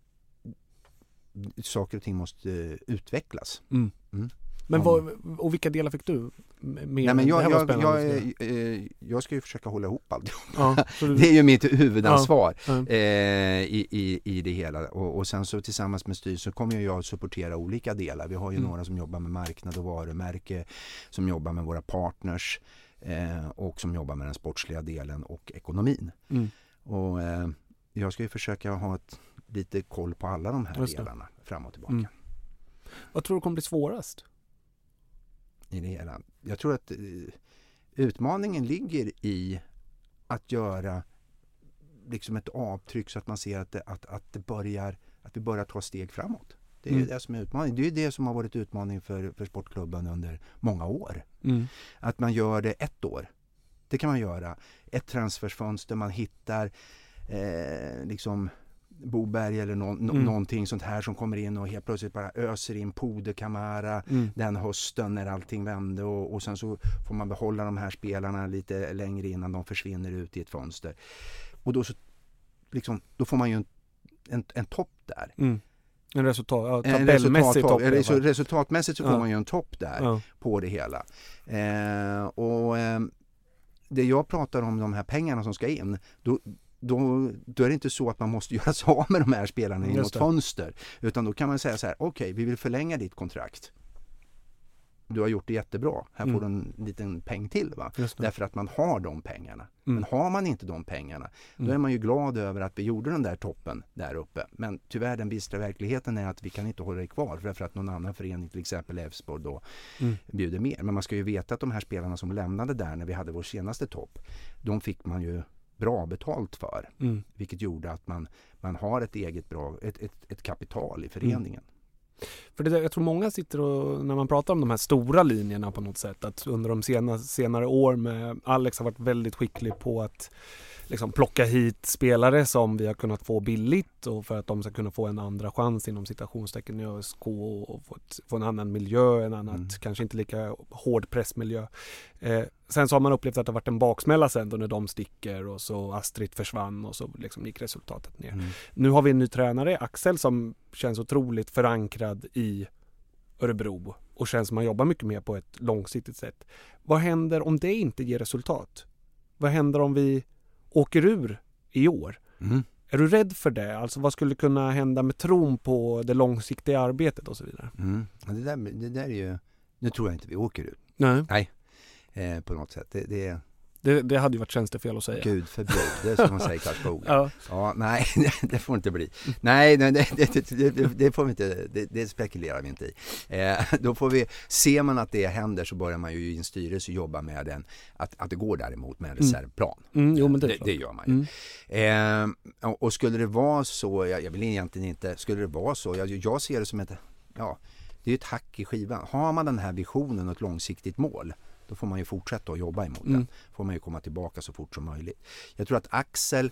saker och ting måste utvecklas. Men och vilka delar fick du med? Nej, men jag ska ju försöka hålla ihop allt. Det är ju mitt huvudansvar i det hela. Och sen så tillsammans med styrelsen kommer jag att supportera olika delar. Vi har ju några som jobbar med marknad och varumärke, som jobbar med våra partners och som jobbar med den sportsliga delen och ekonomin. Och jag ska ju försöka ha lite koll på alla de här delarna fram och tillbaka. Vad tror du kommer bli svårast? I det hela. Jag tror att utmaningen ligger i att göra liksom ett avtryck så att man ser att vi börjar ta steg framåt. Det är ju det som är utmaningen. Det är ju det som har varit utmaning för sportklubben under många år. Att man gör det ett år. Det kan man göra. Ett transferfönster, man hittar liksom Boberg eller någonting sånt här som kommer in och helt plötsligt bara öser in Pode Kamara den hösten när allting vände och sen så får man behålla de här spelarna lite längre innan de försvinner ut i ett fönster. Och då så liksom, då får man ju en topp där. En tabellmässig topp. Resultatmässigt så får man ju en topp där på det hela. Det jag pratar om, de här pengarna som ska in, då är det inte så att man måste göra sig av med de här spelarna i något fönster. Utan då kan man säga så här: okej, vi vill förlänga ditt kontrakt. Du har gjort det jättebra. Här får du en liten peng till, va? Därför att man har de pengarna. Men har man inte de pengarna, då är man ju glad över att vi gjorde den där toppen där uppe. Men tyvärr, den bistra verkligheten är att vi kan inte hålla det kvar därför att någon annan förening, till exempel Elfsborg, då bjuder mer. Men man ska ju veta att de här spelarna som lämnade där när vi hade vår senaste topp, de fick man ju bra betalt för. Vilket gjorde att man har ett eget ett kapital i föreningen. För jag tror många sitter och, när man pratar om de här stora linjerna på något sätt, att under de senare år med Alex har varit väldigt skicklig på att liksom plocka hit spelare som vi har kunnat få billigt och för att de ska kunna få en andra chans inom citationstecken i ÖSK och få en annan miljö, en annat, kanske inte lika hård pressmiljö. Sen så har man upplevt att det har varit en baksmälla sen då när de sticker och så Astrid försvann och så liksom gick resultatet ner. Nu har vi en ny tränare, Axel, som känns otroligt förankrad i Örebro och känns som man jobbar mycket mer på ett långsiktigt sätt. Vad händer om det inte ger resultat? Vad händer om vi åker ur i år? Är du rädd för det? Alltså vad skulle kunna hända med tron på det långsiktiga arbetet och så vidare? Det där är ju... Nu tror jag inte vi åker ut. Nej. På något sätt. Det hade ju varit tjänstefel att säga. Gud förbjud, det är som man säger i Karlskoga. Ja. Nej, det får inte bli. Nej, det får vi inte, det spekulerar vi inte i. Då får vi, ser man att det händer så börjar man ju i en styrelse jobba med den, att det går däremot med en reservplan. Jo, men det gör man ju. Och skulle det vara så, jag vill egentligen inte, skulle det vara så, jag ser det som ett, det är ett hack i skivan. Har man den här visionen och ett långsiktigt mål, då får man ju fortsätta att jobba emot den. Får man ju komma tillbaka så fort som möjligt. Jag tror att Axel,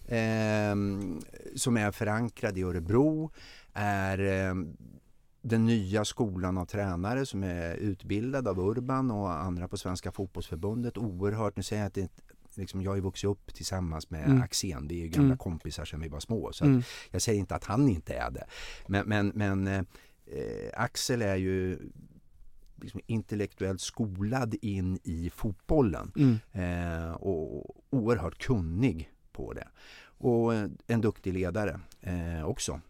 som är förankrad i Örebro, är den nya skolan av tränare som är utbildad av Urban och andra på Svenska fotbollsförbundet. Oerhört, nu säger jag att jag har ju vuxit upp tillsammans med Axén. Vi är ju gamla kompisar sedan vi var små. Så att jag säger inte att han inte är det. Men Axel är ju intellektuellt skolad in i fotbollen och oerhört kunnig på det. Och en duktig ledare också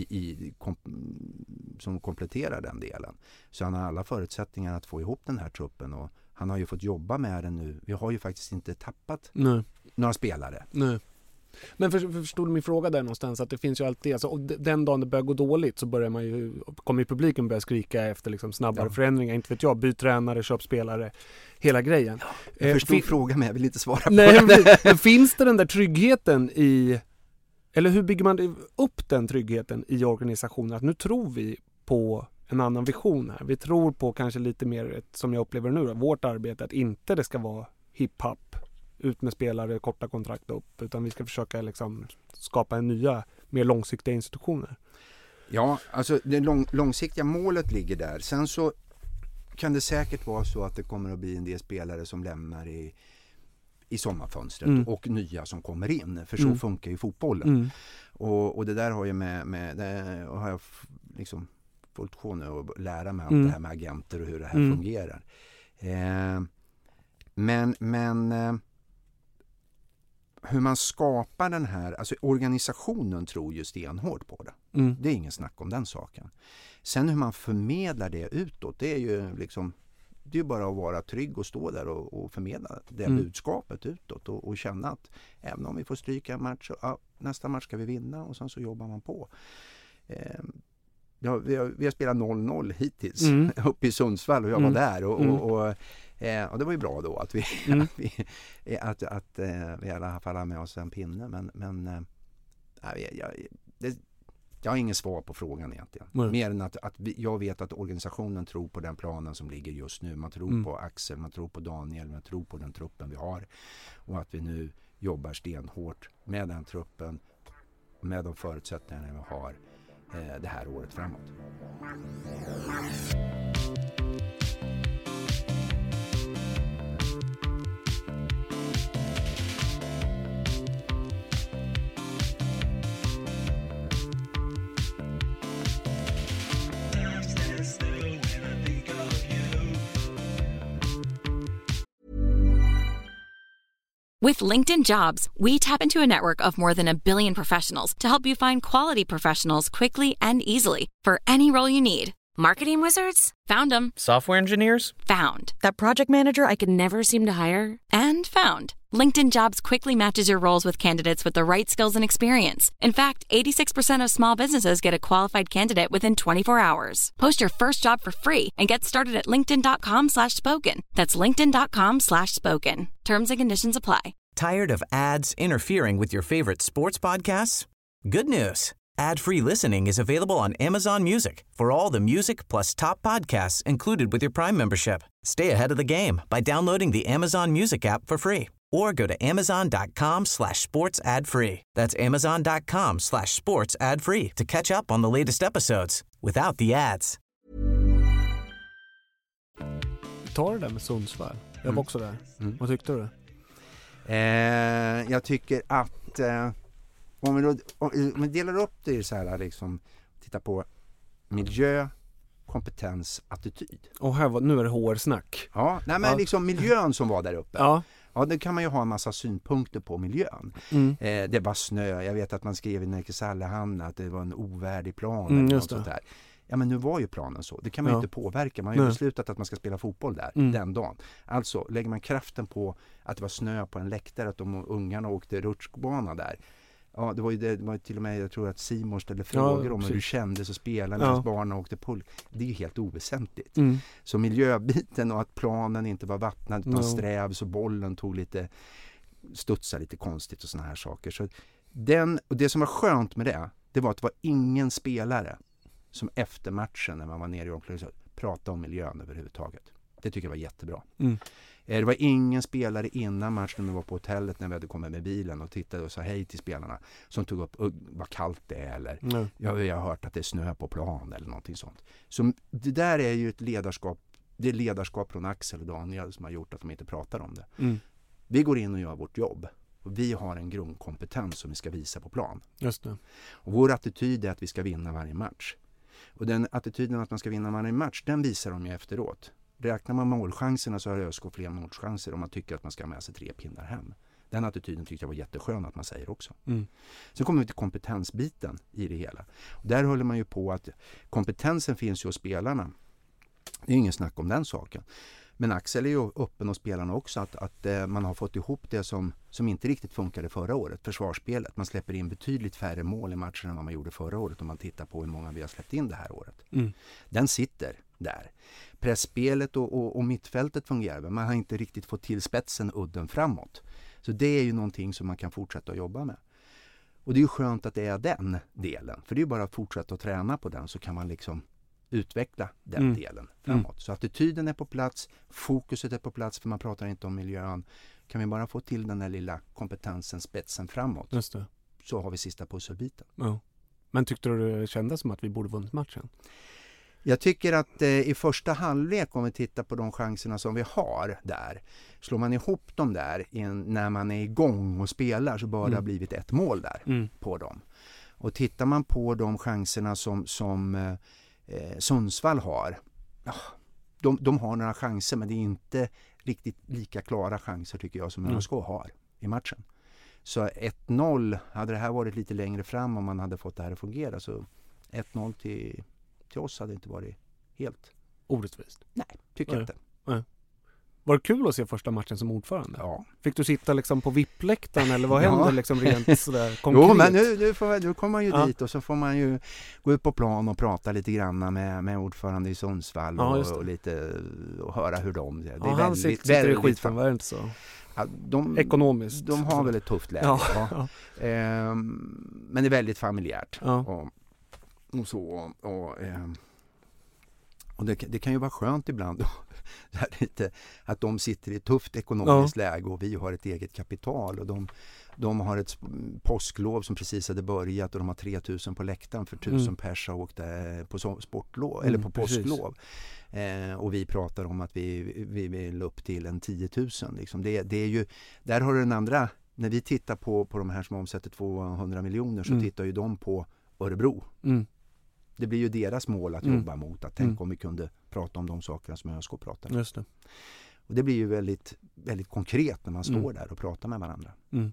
som kompletterar den delen. Så han har alla förutsättningar att få ihop den här truppen, och han har ju fått jobba med den nu. Vi har ju faktiskt inte tappat några spelare. Nej. Men förstod du min fråga där någonstans, att det finns ju alltid, alltså, och den dagen det börjar gå dåligt så börjar man ju, kommer ju publiken börja skrika efter liksom snabbare förändringar, inte vet jag, byt tränare, köp spelare, hela grejen. Jag förstod frågan, men jag vill inte svara på men finns det den där tryggheten i, eller hur bygger man upp den tryggheten i organisationen, att nu tror vi på en annan vision här, vi tror på kanske lite mer, som jag upplever nu då, vårt arbete, att inte det ska vara hiphop, ut med spelare, korta kontrakt upp, utan vi ska försöka liksom skapa en nya, mer långsiktiga institutioner. Ja, alltså det långsiktiga målet ligger där. Sen så kan det säkert vara så att det kommer att bli en del spelare som lämnar i sommarfönstret och nya som kommer in, för så funkar ju fotbollen. Och det där har ju med det har jag liksom fullt sjå nu att lära mig allt det här med agenter och hur det här fungerar. Men hur man skapar den här, alltså organisationen tror ju stenhårt på det. Det är ingen snack om den saken. Sen hur man förmedlar det utåt, det är ju liksom, det är bara att vara trygg och stå där och förmedla det budskapet utåt och känna att även om vi får stryka en match, nästa match ska vi vinna, och sen så jobbar man på. Vi har spelat 0-0 hittills uppe i Sundsvall, och jag var där och det var ju bra då att vi i alla fall har med oss en pinne, men jag har ingen svar på frågan egentligen. Mer än att jag vet att organisationen tror på den planen som ligger just nu. Man tror på Axel, man tror på Daniel, man tror på den truppen vi har, och att vi nu jobbar stenhårt med den truppen, med de förutsättningarna vi har det här året framåt. With LinkedIn Jobs, we tap into a network of more than 1 billion professionals to help you find quality professionals quickly and easily for any role you need. Marketing wizards? Found them. Software engineers? Found. That project manager I could never seem to hire? And found. LinkedIn Jobs quickly matches your roles with candidates with the right skills and experience. In fact, 86% of small businesses get a qualified candidate within 24 hours. Post your first job for free and get started at linkedin.com/spoken. That's linkedin.com/spoken. Terms and conditions apply. Tired of ads interfering with your favorite sports podcasts? Good news. Ad-free listening is available on Amazon Music for all the music plus top podcasts included with your Prime membership. Stay ahead of the game by downloading the Amazon Music app for free or go to amazon.com/sports ad free. That's amazon.com/sports ad free to catch up on the latest episodes without the ads. Ta det där med Sundsvall. Jag var också där. Vad tyckte du? Jag tycker att om vi delar upp det så här, liksom, titta på miljö, kompetens, attityd. Och här nu är det HR-snack. Ja, nej, men liksom miljön som var där uppe. Ja, det kan man ju ha en massa synpunkter på miljön. Det var snö. Jag vet att man skrev i Närke Sallehamn att det var en ovärdig plan eller något sånt där. Ja, men nu var ju planen så. Det kan man ju inte påverka. Man har ju beslutat att man ska spela fotboll där den dagen. Alltså lägger man kraften på att det var snö på en läktare, att de ungarna åkte rutschbana där. Ja, det var ju till och med, jag tror att Simon ställde frågor om hur du kände så spelarna, när barnen åkte pull. Det är ju helt oväsentligt. Så miljöbiten och att planen inte var vattnad utan sträv, så bollen tog lite, studsade lite konstigt och såna här saker. Så och det som var skönt med det var att det var ingen spelare som efter matchen när man var nere i omklädningsrummet pratade om miljön överhuvudtaget. Det tycker jag var jättebra. Det var ingen spelare innan matchen när vi var på hotellet när vi hade kommit med bilen och tittade och sa hej till spelarna som tog upp vad kallt det är eller jag har hört att det är snö på plan eller någonting sånt. Så det där är ju ett ledarskap, det är ledarskap från Axel och Daniel som har gjort att de inte pratar om det. Vi går in och gör vårt jobb. Och vi har en grundkompetens som vi ska visa på plan. Just det. Och vår attityd är att vi ska vinna varje match. Och den attityden att man ska vinna varje match, den visar de ju efteråt. Räknar man målchanserna så har ÖSK fler målchanser om man tycker att man ska ha med sig 3 pinnar hem. Den attityden tyckte jag var jätteskön att man säger också. Sen kommer vi till kompetensbiten i det hela. Och där håller man ju på att kompetensen finns ju hos spelarna. Det är ingen snack om den saken. Men Axel är ju öppen hos spelarna också att man har fått ihop det som inte riktigt funkade förra året, försvarsspelet. Man släpper in betydligt färre mål i matchen än vad man gjorde förra året om man tittar på hur många vi har släppt in det här året. Den sitter där. Pressspelet och mittfältet fungerar. Man har inte riktigt fått till spetsen, udden framåt. Så det är ju någonting som man kan fortsätta att jobba med. Och det är ju skönt att det är den delen. För det är ju bara att fortsätta att träna på den så kan man liksom utveckla den delen framåt. Så attityden är på plats, fokuset är på plats för man pratar inte om miljön. Kan vi bara få till den här lilla kompetensen, spetsen framåt. Just det. Så har vi sista pusselbiten. Ja. Men tyckte du det kändes som att vi borde vunnit matchen? Jag tycker att i första halvlek om vi tittar på de chanserna som vi har där. Slår man ihop dem där när man är igång och spelar så bör det ha blivit 1 mål där på dem. Och tittar man på de chanserna som Sundsvall har. Ja, de har några chanser men det är inte riktigt lika klara chanser tycker jag som ÖSK har i matchen. Så 1-0 hade det här varit lite längre fram om man hade fått det här att fungera så 1-0 till oss hade inte varit helt orättvist. Nej, tycker jag inte. Nej. Var det kul att se första matchen som ordförande? Ja. Fick du sitta liksom på vippläktaren eller vad hände liksom rent sådär konkret? Jo, men nu kommer man ju dit och så får man ju gå ut på plan och prata lite grann med ordförande i Sundsvall och lite och höra hur de... Det är han väldigt, sitter i skiten, var det inte så? Ja, ekonomiskt. De har väl ett tufft läge. Ja. Men det är väldigt familjärt. Ja. Och så och det kan ju vara skönt ibland att de sitter i ett tufft ekonomiskt läge och vi har ett eget kapital och de har ett påsklov som precis hade börjat och de har 3000 på läktaren för 1000 pers har åkt på sportlov eller på påsklov. Och vi pratar om att vi vill upp till en 10 000 liksom. Det är ju, där har du den andra, när vi tittar på de här som omsätter 200 miljoner så tittar ju de på Örebro. Det blir ju deras mål att jobba mot. Att tänk om vi kunde prata om de sakerna som ÖSK pratar om. Just det. Och det blir ju väldigt, väldigt konkret när man står där och pratar med varandra.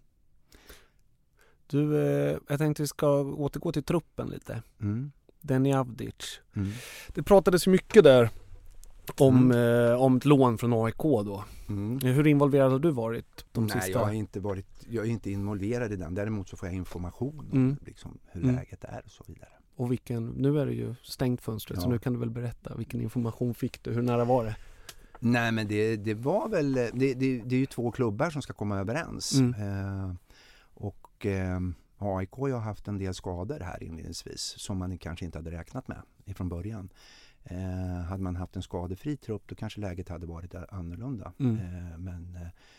Du, jag tänkte vi ska återgå till truppen lite. Denny Avdic. Det pratades ju mycket där om ett lån från AIK då. Hur involverad har du varit de sista? Jag är inte involverad i den. Däremot så får jag information om liksom, hur läget är och så vidare. Och nu är det ju stängt fönstret så nu kan du väl berätta vilken information fick du, hur nära var det? Nej men det var väl, det är ju 2 klubbar som ska komma överens och AIK har haft en del skador här inledningsvis som man kanske inte hade räknat med ifrån början. Hade man haft en skadefri trupp då kanske läget hade varit annorlunda. Men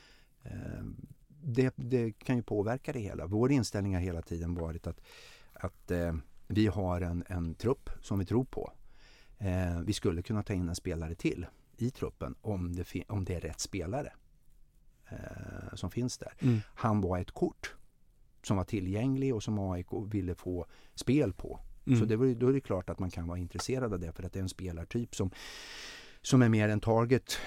det kan ju påverka det hela. Vår inställning har hela tiden varit att vi har en trupp som vi tror på. Vi skulle kunna ta in en spelare till i truppen om det är rätt spelare som finns där. Han var ett kort som var tillgänglig och som AIK ville få spel på. Så då är det klart att man kan vara intresserad av det för att det är en spelartyp som är mer en target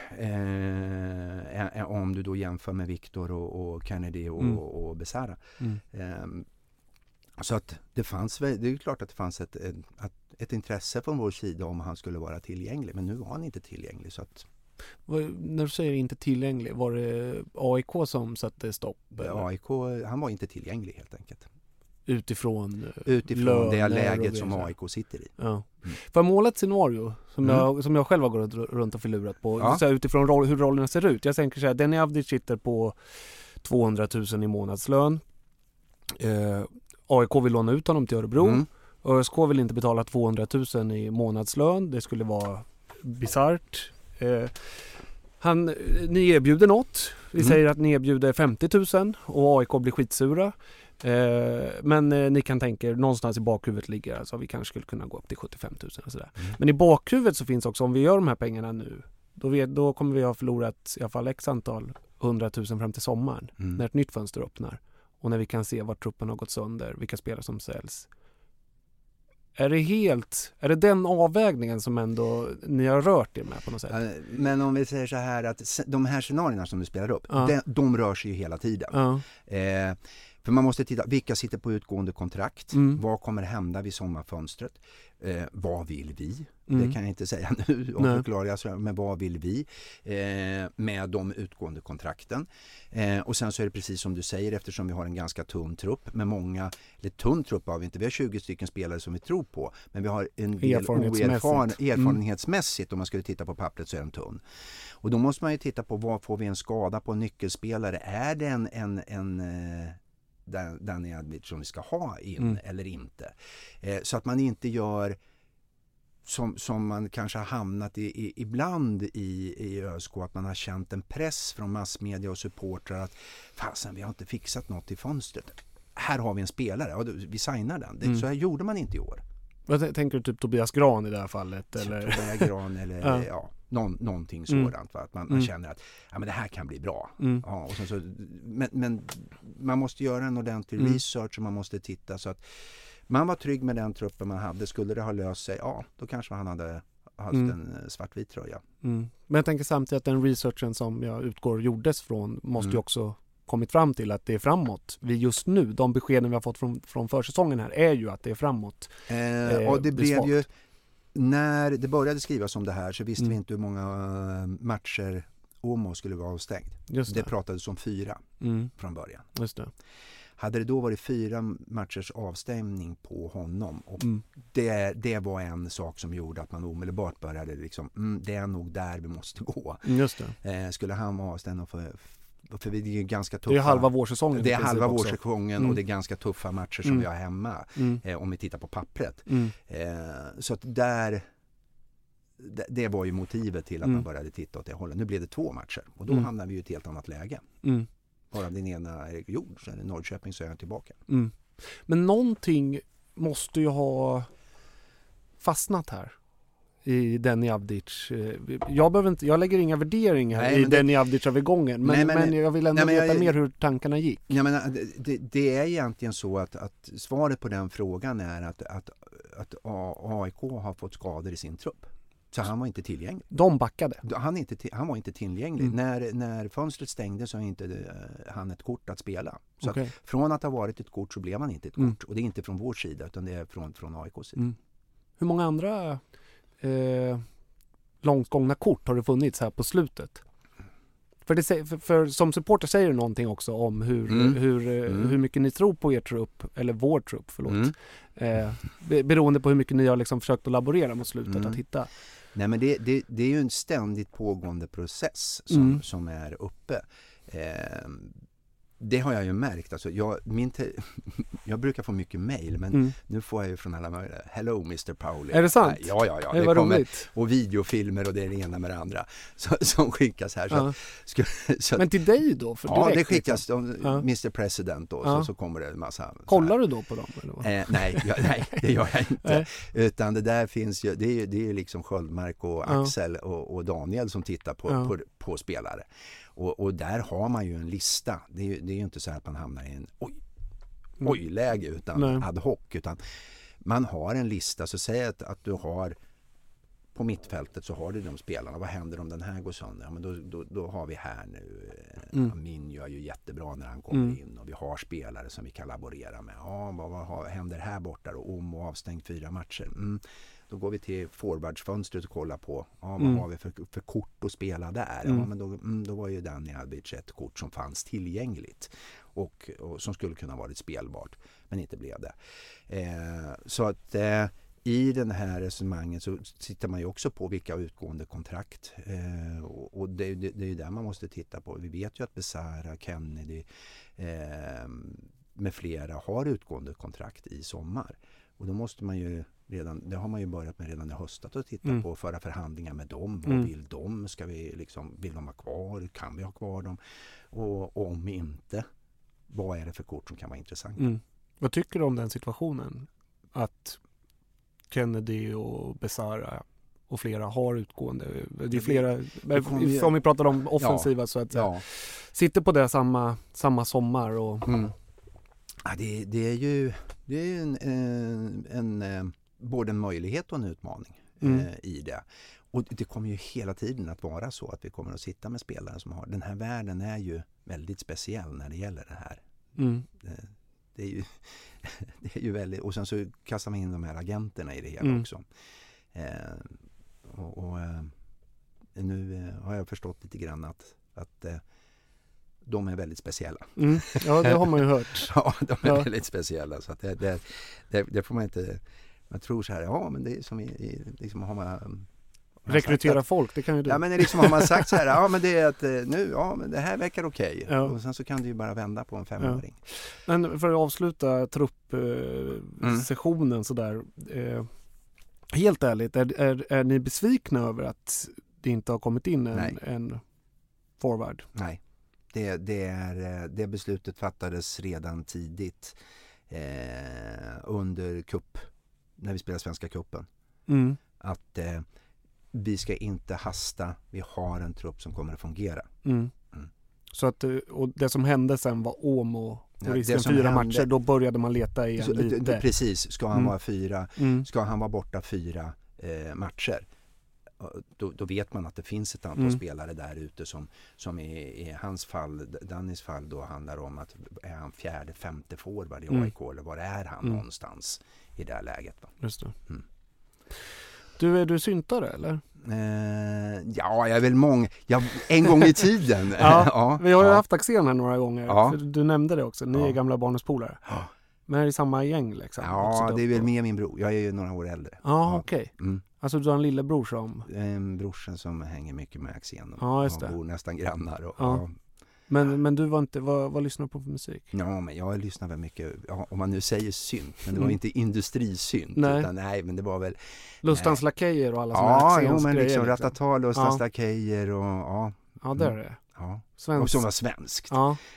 om du då jämför med Victor och Kennedy och Besara. Så att det är klart att det fanns ett intresse från vår sida om han skulle vara tillgänglig. Men nu var han inte tillgänglig. Så att... När du säger inte tillgänglig, var det AIK som satte stopp? AIK, han var inte tillgänglig helt enkelt. Utifrån det läget som AIK sitter i. Ja. Får jag måla ett scenario som jag själv har gått runt och förlurat på? Så här, utifrån hur rollerna ser ut. Jag tänker så här, Deni Avdic sitter på 200 000 i månadslön. AIK vill låna ut honom till Örebro. ÖSK vill inte betala 200 000 i månadslön. Det skulle vara bizarrt. Ni erbjuder något. Vi säger att ni erbjuder 50 000 och AIK blir skitsura. Men ni kan tänka er, någonstans i bakhuvudet ligger alltså vi kanske skulle kunna gå upp till 75 000 och sådär. Men i bakhuvudet så finns också, om vi gör de här pengarna nu, då kommer vi ha förlorat i alla fall x antal 100 000 fram till sommaren när ett nytt fönster öppnar och när vi kan se var truppen har gått sönder, vilka spelare som säljs. Är det den avvägningen som ändå ni har rört er med på något sätt? Men om vi säger så här att de här scenarierna som du spelar upp, de rör sig ju hela tiden. För man måste titta, vilka sitter på utgående kontrakt? Vad kommer hända vid sommarfönstret? Vad vill vi? Det kan jag inte säga nu och förklara, men vad vill vi med de utgående kontrakten? Och sen så är det precis som du säger, eftersom vi har en ganska tunn trupp med tunn trupp har vi inte, vi har 20 stycken spelare som vi tror på, men vi har en del erfarenhetsmässigt om man skulle titta på pappret så är den tunn. Och då måste man ju titta på vad får vi en skada på en nyckelspelare? Är det den som vi ska ha in eller inte? Så att man inte gör som man kanske har hamnat ibland i ÖSK, att man har känt en press från massmedia och supportrar att fasen, vi har inte fixat något i fönstret. Här har vi en spelare, vi signar den. Så här gjorde man inte i år. Vad tänker du, typ Tobias Gran i det här fallet? Eller? Tobias Gran eller någonting sådant. Att man känner att men det här kan bli bra. Ja, och sen men man måste göra en ordentlig research och man måste titta så att man var trygg med den truppen man hade. Skulle det ha löst sig, då kanske han hade haft en svartvit tröja. Men jag tänker samtidigt att den researchen som jag utgår gjordes från måste ju också kommit fram till att det är framåt. Vi just nu, de beskeden vi har fått från försäsongen här är ju att det är framåt. Och det blev ju, när det började skrivas om det här så visste vi inte hur många matcher Åmo skulle vara avstängd. Det pratades om 4 från början. Just det. Hade det då varit 4 matchers avstängning på honom och det var en sak som gjorde att man omedelbart började liksom, det är nog där vi måste gå. Just det. Skulle han vara avstängd för det är ju ganska tuffa. Det är halva vårsäsongen. Det är halva vårsäsongen och det är ganska tuffa matcher som vi har hemma om vi tittar på pappret. Så att det var ju motivet till att man började titta åt det hållet. Nu blev det 2 matcher och då hamnar vi i ett helt annat läge. Bara den ena är gjord, så är det Norrköping, så är jag tillbaka. Men någonting måste ju ha fastnat här i Deni Avdic. Jag lägger inga värderingar i Deni Avdic av gången, men jag vill ändå veta mer hur tankarna gick. Det är egentligen så att svaret på den frågan är att AIK har fått skador i sin trupp. Så han var inte tillgänglig. De backade? Han var inte tillgänglig. När fönstret stängde så inte han ett kort att spela. Så att från att ha varit ett kort så blev han inte ett kort. Och det är inte från vår sida utan det är från AIKs sida. Hur många andra långt gångna kort har det funnits här på slutet? För som supporter säger det någonting också om hur mycket ni tror på er trupp, eller vår trupp, beroende på hur mycket ni har liksom försökt att laborera mot slutet att hitta. Nej, men det är ju en ständigt pågående process som är uppe. Det har jag ju märkt. Alltså, jag brukar få mycket mejl, men nu får jag ju från alla möjliga. Hello Mr. Pauli. Är det sant? Ja. Det kommer, och videofilmer och det är det ena med det andra som skickas här. Så men till dig då? För direkt, det skickas Mr. President då, så kommer det en massa. Kollar du då på dem? Eller? Nej, det gör jag inte. Utan det där finns ju, det är ju liksom Sköldmark och Axel och Daniel som tittar på spelare. Och där har man ju en lista. Det är ju inte så att man hamnar i en oj-läge utan ad hoc. Utan man har en lista. Så säg att du har på mittfältet så har du de spelarna. Vad händer om den här går sönder? Ja, men då har vi här nu. Min gör ju jättebra när han kommer in. Och vi har spelare som vi kan laborera med. Ja, vad händer här borta då? Om och avstängt 4 matcher. Då går vi till forwardsfönstret och kollar på vad har vi för kort att spela där. Ja, men då var ju Dani Albic ett kort som fanns tillgängligt. Och som skulle kunna varit spelbart. Men inte blev det. Så att... I den här resonemanget så tittar man ju också på vilka utgående kontrakt och det är ju där man måste titta på. Vi vet ju att Besara, Kennedy med flera har utgående kontrakt i sommar. Och då måste man ju det har man ju börjat med redan i höstas att titta på och föra förhandlingar med dem. Vad vill de? Vill de ha kvar? Kan vi ha kvar dem? Och om inte, vad är det för kort som kan vara intressant? Vad tycker du om den situationen? Att Kennedy och Besara och flera har utgående. Det är flera, om vi pratar om offensiva så att säga. Sitter på det samma sommar. Och... Ja, det är ju både en möjlighet och en utmaning i det. Och det kommer ju hela tiden att vara så att vi kommer att sitta med spelare som har... Den här världen är ju väldigt speciell när det gäller det här. Det är ju väldigt... Och sen så kastar man in de här agenterna i det hela också. Nu har jag förstått lite grann att de är väldigt speciella. Ja, det har man ju hört. Ja, de är väldigt speciella. Så att det får man inte... Man tror så här, men det är som liksom har man... Rekrytera folk, det kan ju du. Ja, men liksom har man sagt så här, men det är att nu, men det här verkar okej. Ja. Och sen så kan du ju bara vända på en 5-åring. Ja. Men för att avsluta truppsessionen sådär, helt ärligt, är ni besvikna över att det inte har kommit in en forward? Nej, det beslutet fattades redan tidigt under cup, när vi spelade Svenska cupen. Att vi ska inte hasta. Vi har en trupp som kommer att fungera. Så att, och det som hände sen var Åmo och risken 4 matcher, då började man leta igen lite. Precis, ska han vara 4, ska han vara borta 4 matcher. Då vet man att det finns ett antal spelare där ute som i hans fall, Dannys fall då handlar om att är han 4:e, 5:e forward i AIK eller var är han någonstans i det här läget. Va? Just det. Du, är du syntare eller? Ja, jag är väl en gång i tiden. Vi har ju haft Axén här några gånger. För du nämnde det också. Ni är gamla barndomspolare. Men är det samma gäng liksom? Ja, det är väl med min bror. Jag är ju några år äldre. Okej. Alltså du har en lillebror som... En brorsen som hänger mycket med Axén. Just det. Och bor nästan grannar. Men du var inte... Vad lyssnar du på för musik? Ja, men jag lyssnar väl mycket... om man nu säger synt. Men det var inte industrisynt. Men det var väl... Lustans lakejer och alla såna Axéns men grejer. Liksom Ratata, Lustans lakejer och... Ja, det är det. Svenskt. Och som var svenskt.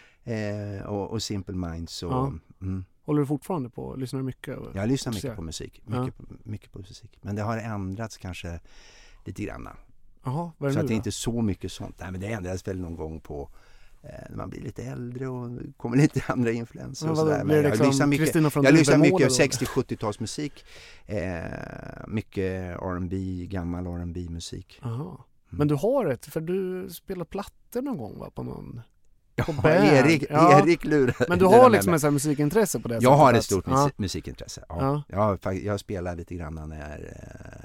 Och Simple Minds och... Håller du fortfarande på? Lyssnar du mycket? Jag lyssnar mycket på musik. Mycket på musik. Men det har ändrats kanske lite grann. Jaha, vad är det så nu att det är inte så mycket sånt. Nej, men det ändras väl någon gång på när man blir lite äldre och kommer lite andra influenser och sådär. Men jag lyssnar mycket 60-70-tals musik. Mycket R&B, gammal R&B musik. Men du har för du spelar plattor någon gång va? På någon... Erik lurar. Men du har liksom ett musikintresse på det sättet? Jag har ett stort musikintresse. Jag spelar lite grann när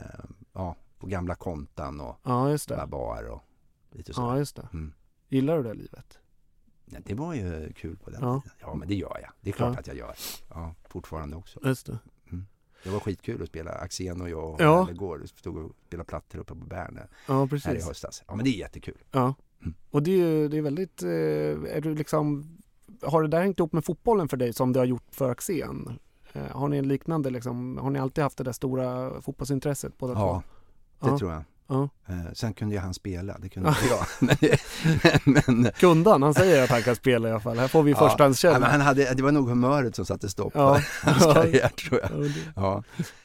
på gamla kontan och bar och lite så. Ja, just det. Gillar du det livet? Ja, det var ju kul på den tiden. Ja, men det gör jag. Det är klart att jag gör. Ja, fortfarande också. Just det. Det var skitkul att spela Axén och jag igår stod och spelade plattor uppe på Bärne här i höstas. Ja, men det är jättekul. Ja. Och det är väldigt är du liksom, har det där hängt ihop med fotbollen för dig som det har gjort för Axén? Har ni en liknande liksom, har ni alltid haft det där stora fotbollsintresset på det? Ja, det tror jag. Sen kunde ju han spela, det kunde inte jag. men kundan, han säger att han kan spela i alla fall. Här får vi förstahandskälla. Det var nog humöret som satte stopp på hans karriär, tror jag.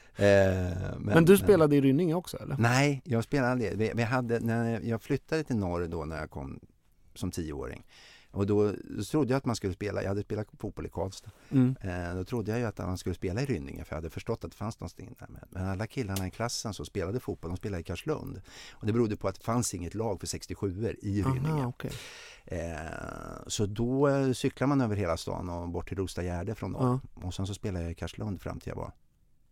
Men du spelade i Rynninge också, eller? Nej, jag spelade det. Vi hade, när jag flyttade till norr då när jag kom som 10-åring. Och då trodde jag att man skulle spela, jag hade spelat fotboll i Karlstad. Då trodde jag ju att man skulle spela i Rynninge, för jag hade förstått att det fanns någonting där. Men alla killarna i klassen som spelade fotboll, de spelade i Karlslund. Och det berodde på att det fanns inget lag för 67-er i Rynninge. Okay. Så då cyklar man över hela stan och bort till Rostagärde från dem. Och sen så spelade jag i Karlslund fram till jag var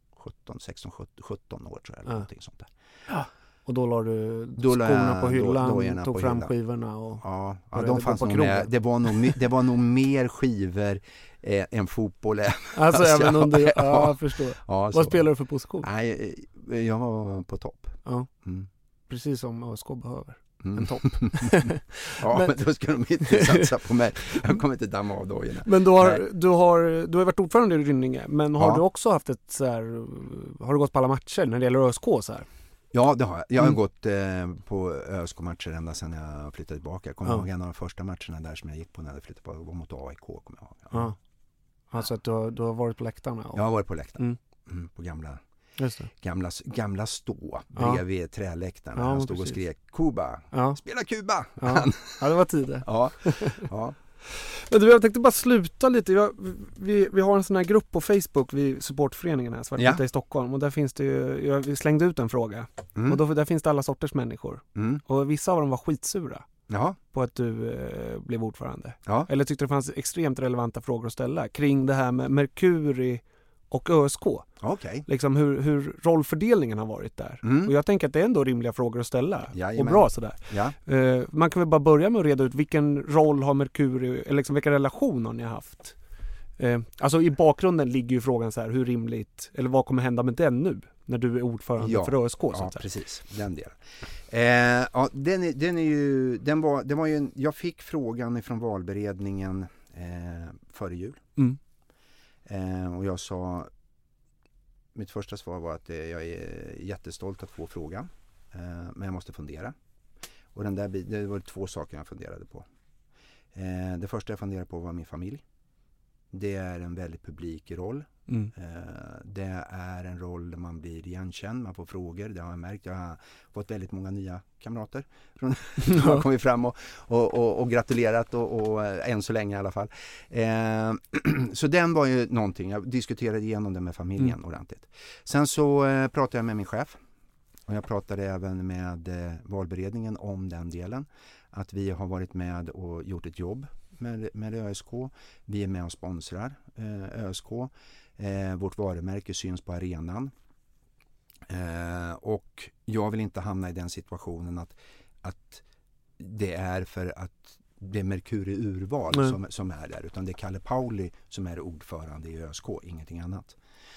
17 år tror jag, eller någonting sånt där. Ja. Och då la du skorna på hyllan, tog fram skivorna och... Ja, de fanns nog med. Det var nog mer skivor än fotboll. Alltså även om det... Ja, jag förstår. Ja, vad spelar du för position? Nej, jag var på topp. Ja, precis som ÖSK behöver. En topp. Men då ska de inte satsa på mig. Jag kommer inte damma av dojorna. Men du har varit ordförande i Rynninge, men har du också haft ett så här, har du gått på alla matcher när det gäller ÖSK så här? Ja, det har jag. Jag har gått på ÖSK-matcher ända sedan jag flyttade tillbaka. Jag kommer ihåg en av de första matcherna där som jag gick på när jag flyttade på, var mot AIK, kommer jag ihåg. Alltså att du har varit på läktarna? Jag har varit på läktarna. På gamla stå bredvid träläktarna. Han stod och skrek Kuba, spela Kuba. Ja, det var tider. Ja. Men jag tänkte bara sluta lite. Vi har en sån här grupp på Facebook, vi supportföreningen här, Svartvita i Stockholm, och där finns det ju, vi slängde ut en fråga och där finns det alla sorters människor och vissa av dem var skitsura på att du blev ordförande. Eller tyckte det fanns extremt relevanta frågor att ställa kring det här med Mercury och ÖSK. Liksom hur rollfördelningen har varit där. Och jag tänker att det är ändå rimliga frågor att ställa. Och bra sådär. Man kan väl bara börja med att reda ut vilken roll har Mercury, eller liksom vilka relationer ni har haft. Alltså i bakgrunden ligger ju frågan så här, hur rimligt, eller vad kommer hända med den nu när du är ordförande för ÖSK? Så att säga. Precis, den delen. Det var ju jag fick frågan ifrån valberedningen före jul. Och jag sa, mitt första svar var att jag är jättestolt att få frågan, men jag måste fundera. Och det var 2 saker jag funderade på. Det första jag funderade på var min familj. Det är en väldigt publik roll. Det är en roll där man blir igenkänd, man får frågor. Det har jag märkt. Jag har fått väldigt många nya kamrater som har kommit fram och gratulerat och än så länge i alla fall. Så den var ju någonting. Jag diskuterade igenom det med familjen ordentligt. Sen så pratade jag med min chef. Och jag pratade även med valberedningen om den delen. Att vi har varit med och gjort ett jobb med ÖSK. Vi är med och sponsrar ÖSK. Vårt varumärke syns på arenan. Och jag vill inte hamna i den situationen att det är för att det är Mercury urval som är där. Utan det är Kalle Pauli som är ordförande i ÖSK, ingenting annat.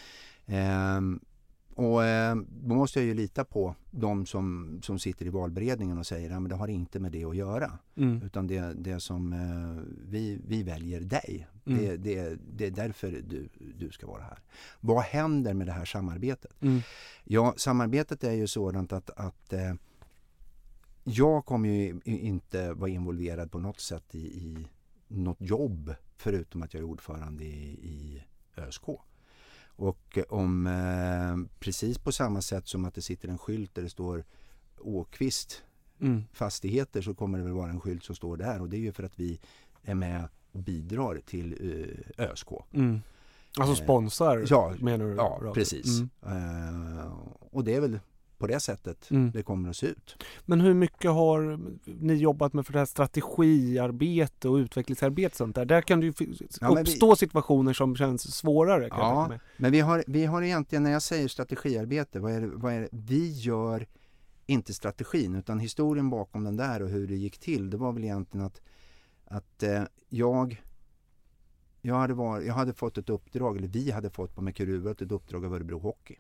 Och då måste jag ju lita på de som sitter i valberedningen och säger att det har inte med det att göra. Utan det som vi väljer dig. Det är därför du ska vara här. Vad händer med det här samarbetet? Ja, samarbetet är ju sådant att jag kommer ju inte vara involverad på något sätt i något jobb förutom att jag är ordförande i ÖSK. Och om precis på samma sätt som att det sitter en skylt där det står Åkvist fastigheter, så kommer det väl vara en skylt som står där, och det är ju för att vi är med och bidrar till ÖSK. Alltså sponsor menar du? Ja, precis. Och det är väl på det sättet det kommer att se ut. Men hur mycket har ni jobbat med för det här strategiarbete och utvecklingsarbete sånt där? Där kan det ju uppstå situationer som känns svårare. Men vi har egentligen, när jag säger strategiarbete, vad är det? Vi gör inte strategin, utan historien bakom den där och hur det gick till. Det var väl egentligen att jag hade fått ett uppdrag, eller vi hade fått på Mercury ett uppdrag av Örebro Hockey.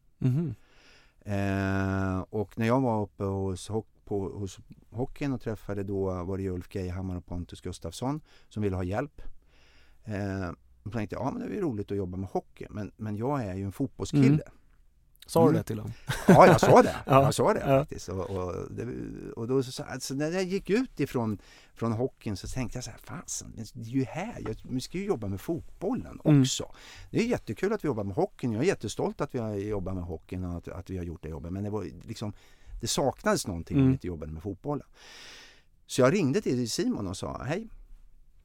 Och när jag var uppe hos hockeyn och träffade, då var det Ulf Geihammar och Pontus Gustafsson som ville ha hjälp. Jag tänkte men det är ju roligt att jobba med hockey, men jag är ju en fotbollskille. Sa du det till dem? Ja, jag sa det. Jag sa det faktiskt. Och då så alltså, när jag gick ut ifrån hockeyn så tänkte jag så här, fasen, det är ju här. Vi ska ju jobba med fotbollen också. Det är jättekul att vi jobbar med hockeyn. Jag är jättestolt att vi har jobbat med hockeyn och att vi har gjort det jobbet. Men det var liksom, det saknades någonting om vi inte jobbade med fotbollen. Så jag ringde till Simon och sa, hej,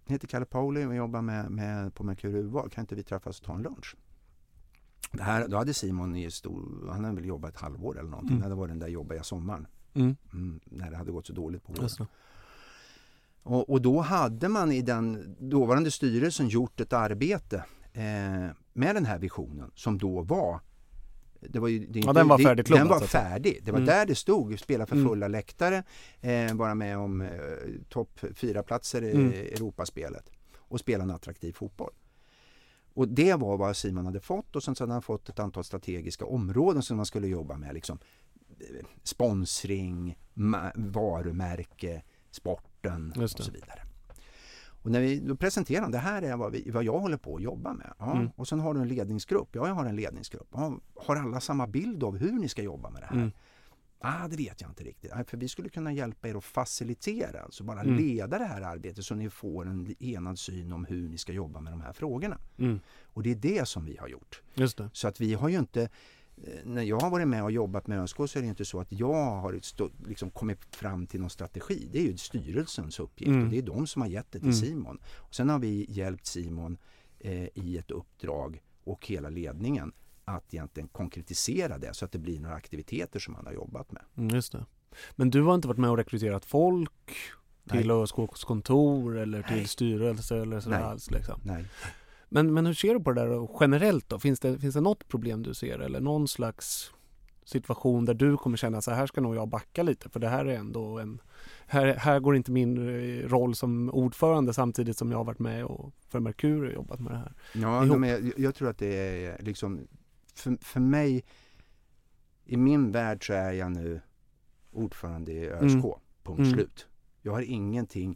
Jag heter Kalle Pauli och jobbar på Merkur Urval. Kan inte vi träffas och ta en lunch? Då hade Simon han hade väl jobbat ett halvår eller någonting. Det var den där jobbade jag sommaren. När det hade gått så dåligt på våren. Och då hade man i den dåvarande styrelsen gjort ett arbete med den här visionen som då var den var färdigklubbad. Den var färdig. Det var där det stod. Spela för fulla läktare. Vara med om topp 4-platser i Europaspelet. Och spela en attraktiv fotboll. Och det var vad Simon hade fått. Och sen så hade han fått ett antal strategiska områden som man skulle jobba med. Liksom sponsring, varumärke, sporten och så vidare. Och när vi då presenterade det här är vad jag håller på att jobba med. Ja. Och sen har du en ledningsgrupp. Ja, jag har en ledningsgrupp. Ja, har alla samma bild av hur ni ska jobba med det här? Det vet jag inte riktigt. För vi skulle kunna hjälpa er att facilitera, alltså bara leda det här arbetet så ni får en enad syn om hur ni ska jobba med de här frågorna. Och det är det som vi har gjort. Just det. Så att vi har ju inte, när jag har varit med och jobbat med ÖSK så är det inte så att jag har liksom kommit fram till någon strategi. Det är ju styrelsens uppgift och det är de som har gett det till Simon. Och sen har vi hjälpt Simon i ett uppdrag och hela ledningen att egentligen konkretisera det så att det blir några aktiviteter som man har jobbat med. Just det. Men du har inte varit med och rekryterat folk till ÖSK:s kontor eller till styrelse eller sådär alls liksom? Nej. Men hur ser du på det där generellt då? Finns det något problem du ser eller någon slags situation där du kommer känna så här ska nog jag backa lite för det här är ändå här går inte min roll som ordförande samtidigt som jag har varit med och för Merkur jobbat med det här. Ja, men jag tror att det är liksom för mig i min värld så är jag nu ordförande i ÖSK. Punkt slut. Jag har ingenting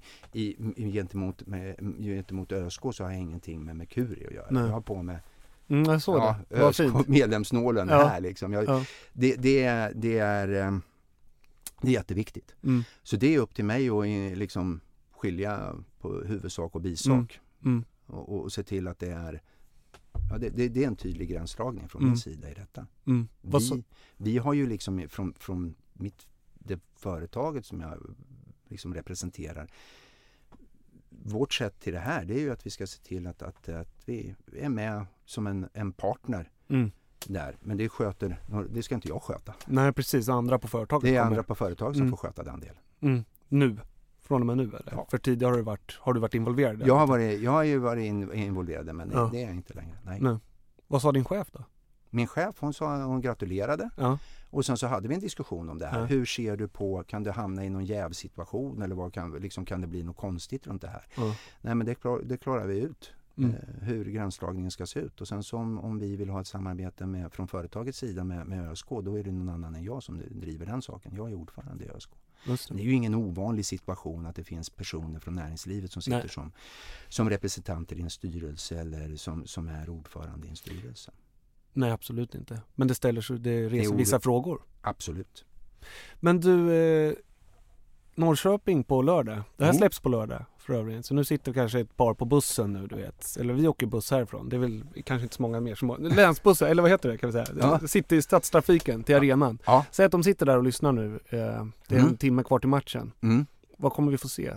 gentemot ÖSK så har jag ingenting med Merkur att göra. Nej. Jag har på med ÖSK medlemsnålen här liksom. Det är jätteviktigt. Så det är upp till mig att liksom skilja på huvudsak och bisak och se till att det är det är en tydlig gränsdragning från min sida i detta. Vi har ju liksom från det företaget som jag liksom representerar. Vårt sätt till det här det är ju att vi ska se till att vi är med som en partner där. Men det ska inte jag sköta. Nej, precis. Andra på företaget. Det är andra på företaget som får sköta den delen. Nu? Från och med nu eller? Ja. För tidigare har du varit involverad? Jag har ju varit involverad men det är jag inte längre. Nej. Vad sa din chef då? Min chef, hon gratulerade. Ja. Och sen så hade vi en diskussion om det här. Ja. Hur ser du på, kan du hamna i någon jävsituation eller kan det bli något konstigt runt det här? Ja. Nej, men det klarar vi ut. Hur gränsdragningen ska se ut. Och sen om vi vill ha ett samarbete från företagets sida med ÖSK, då är det någon annan än jag som driver den saken. Jag är ordförande i ÖSK. Det är ju ingen ovanlig situation att det finns personer från näringslivet som sitter som representanter i en styrelse eller som är ordförande i en styrelse. Nej, absolut inte. Men det reser vissa frågor. Absolut. Men du, Norrköping på lördag. Det här släpps på lördag för övrigt. Så nu sitter kanske ett par på bussen nu, du vet. Eller vi åker buss härifrån. Det är väl kanske inte så många mer som länsbussar, eller vad heter det kan vi säga. Ja. Sitter i stadstrafiken till arenan. Ja. Säg att de sitter där och lyssnar nu. Det är en timme kvar till matchen. Vad kommer vi få se?